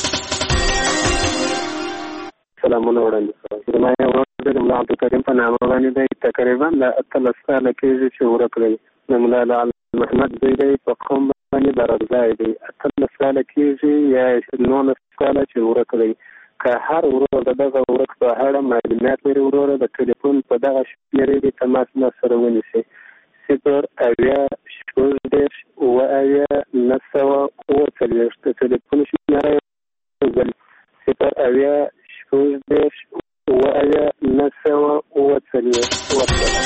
سلامونه وړاندې کوم. زما یو ورور د ملا عبدالکریم په نامه باندې دی تقریبا د اتلس کاله کېږي چې ورک دی. د ملا محمد زوی دی په قوم باندې برابرځای دی. اتلس کاله کېږي یا نولس کاله چې ورک دی. که هر ورور د دغه ورک په اړه معلومات لري وروره د ټلیفون په دغه شمېرې د تماس ما سره ونیسي صفر اویا شپږ دېرش اوه اویا نهه سوه اوه څلوېښت د ټلیفون شمېره صفر اویا شپږ دېرش اوه اویا نهه سوه اوه څلوېښت.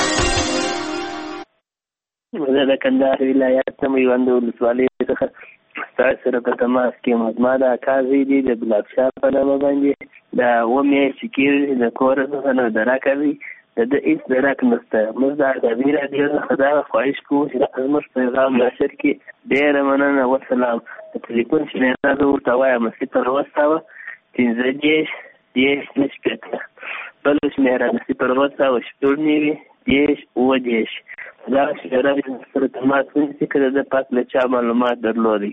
زه د کندهار ولایت نه میوند ولسوالۍ څخه ستاسو سره په تماس کې یم. زما د اکا زوی دی د ګلاب شاه په نامه باندې د اوه میاشتې کېږي د کور څخه نه درکه دی د ده هېڅ درک نشته. موږ د ازادي راډیو څخه دغه خواهش کوو چې زموږ پیغام نشر کړي. ډېره مننه. وسلام. د ټلیفون شمېره زه ورته وایم صفر اوه سوه پنځه دېرش دېرش نه شپېته بله شمېره د صفر اوه سوه شپږ نوي دېرش اوه دېرش دغه شمېره چې سره تماس ونیسي که د ده پاک له چا معلومات درلودی.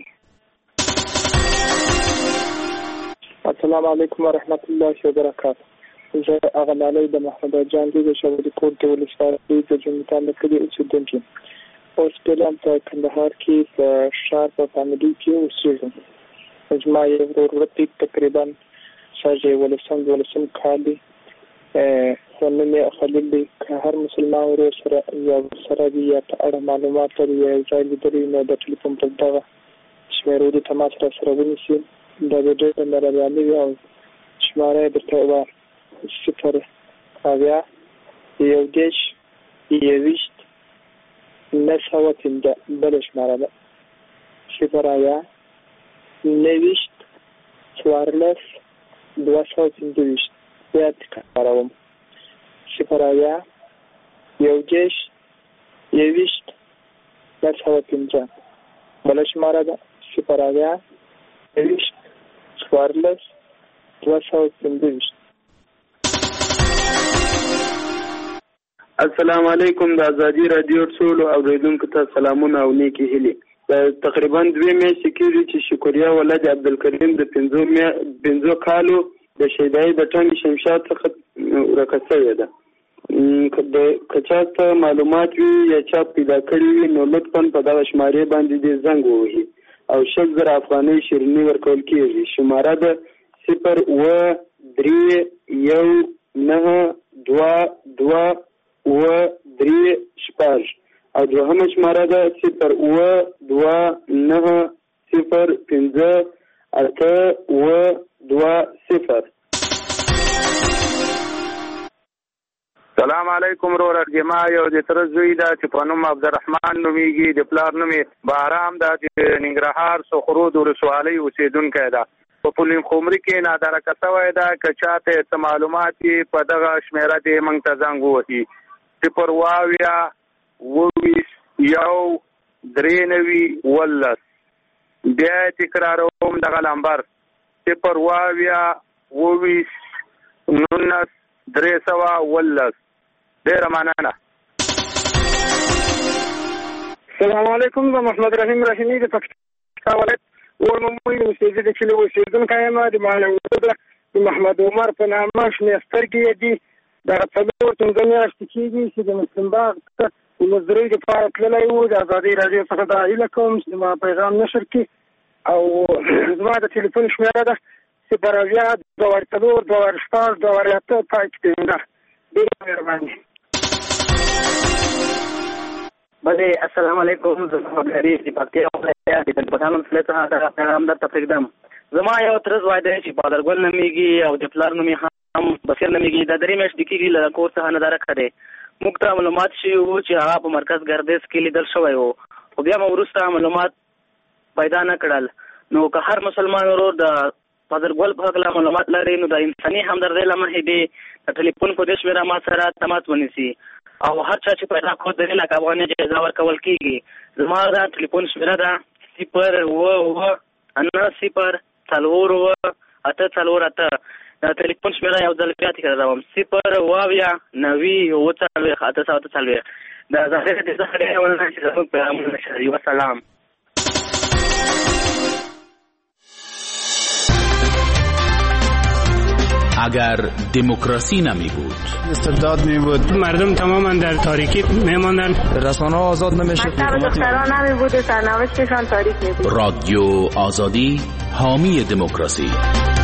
السلام علیکم ورحمت الله وبرکاته. زه هغه لالی د محمد جان دی د شاولي کوټ د ولسوالۍ د جومتان د کلي اوسېدونکی. اوس فعلا په کندهار کې په ښار په فامیلي کې اوسېږم. زما یو ورور ورک دی تقریبا شاید یولسم دولسم کال دی خو نوم یې خلیل دی. که هر مسلمان ورور سره یا سره دی یا په اړه معلومات لري یا یو ځای لیدلی نو د ټلیفون پر دغه شمېرو د تماس را سره ونیسي. دا د ډېره مهرباني وي او شماره یې درته ووایم صفر اویا یو دېرش یوویشت نهه سوه پنځه بله شماره ده صفر اویا نهویشت څوارلس دوه سوه پنځه ویشت بیا تکراروم صفر اویا یو دېرش یوویشت نهه سوه پنځه بله شماره ده صفر اویا نهویشت څوارلس دوه سوه پنځه ویشت. السلام علیکم. د ازادي راډیو ټولو اوریدونکو ته سلامونه او نیکې هیلې. تقریبا دوې میاشتې کېږي چې شکریا ولد عبدالکریم د پنځو کالو د شیدایي د ټنګ شمشاد څخه ورکه شوې ده. که چا ته معلومات وي یا چا پیدا کړي وي نو لطفا په دغه شمارې باندې دې زنګ ووهي او شل زره افغانۍ شیریني ورکول کېږي. شماره ده صفر اوه درې یو نهه دوه دوه اوه درې شپږ او دوهمه شماره ده صفر اوه دوه نهه صفر پنځه اته اوه دوه صفر. سلام علیکم ورور ارجما یو د تر زوی دا چې په نوم عبدالرحمن نومیږي د پلار نوم بارام دا چې ننګرهار سخرود ولسوالۍ اوسېدونکی ده. په پولین خمري کې نادرکه شوی ده. که چاته څه معلومات یې په دغه شمېره دې موږ ته زنګ ووهي صفر اوه اویا اوه ویشت یو درې نوي اوولس. بیا یې تکراروم دغه نمبر صفر اوه اویا اوه ویشت نولس درې سوه اوولس. ډېره مننه. السلام علیکم. زه محمد رحیم رحیمي د پکتیکا ولایت ورمومۍ اوسېږي د کلي اوسېدونکی یم. د معلم د محمد عمر په نامه شنې سترګې یې دي. دغه څلور پنځه میاشتې کېږي چې د مسلم باغ ته د مزدورۍ دپاره تللی و. د ازادۍ راډیو څخه دا هیله کوم چې زما پیغام نشر کړي او زما د ټلیفون شمیره ده صفر اویا دوه ور څلور دوه ور شپږ دوه ور اته پای کې ده. ډېره مهرباني. بله السلام علیکم. زه خبري د پکتیا ولایت د پټانم څخه دا پیغام درته پرېږدم. زما یو ترز وای دی چې پادرګل نومیږي او د پلار نومي هم بصیر نومیږي. دا درې میاشتې کېږي له کور څخه نه درک کړی. موږ ته معلومات شوي وو چې هغه په مرکز ګردیز کې لیدل شوی و، خو بیا مو وروسته معلومات پیدا نه کړل. نو که هر مسلمان ورور د پادرګل په هکله معلومات لري نو د انساني همدردۍ له مخې دې د ټلیفون په دې شمېره ما سره تماس ونیسي او هر چا چې پیدا کړو درې لکه افغانۍ جایزه ورکول کېږي. زما دا ټلیفون شمېره ده صفر اوه اوه نهه صفر څلور اوه اته څلور اته. دا ټلیفون شمېره یو ځل بیا تکراروم صفر اوه اویا نوي اوه څلوېښت اته سوه اته څلوېښت. د ظاهر دې څخه ډېره مننه چې زموږ پیغامونه شریک. وسلام. اگر دموکراسی نمی بود، استبداد می بود، مردم تماما در تاریکی می ماندن، رسانه ها آزاد نمیشد، مکتب دختران نمی بود و سرنوشتشان تاریک می بود. رادیو آزادی حامی دموکراسی.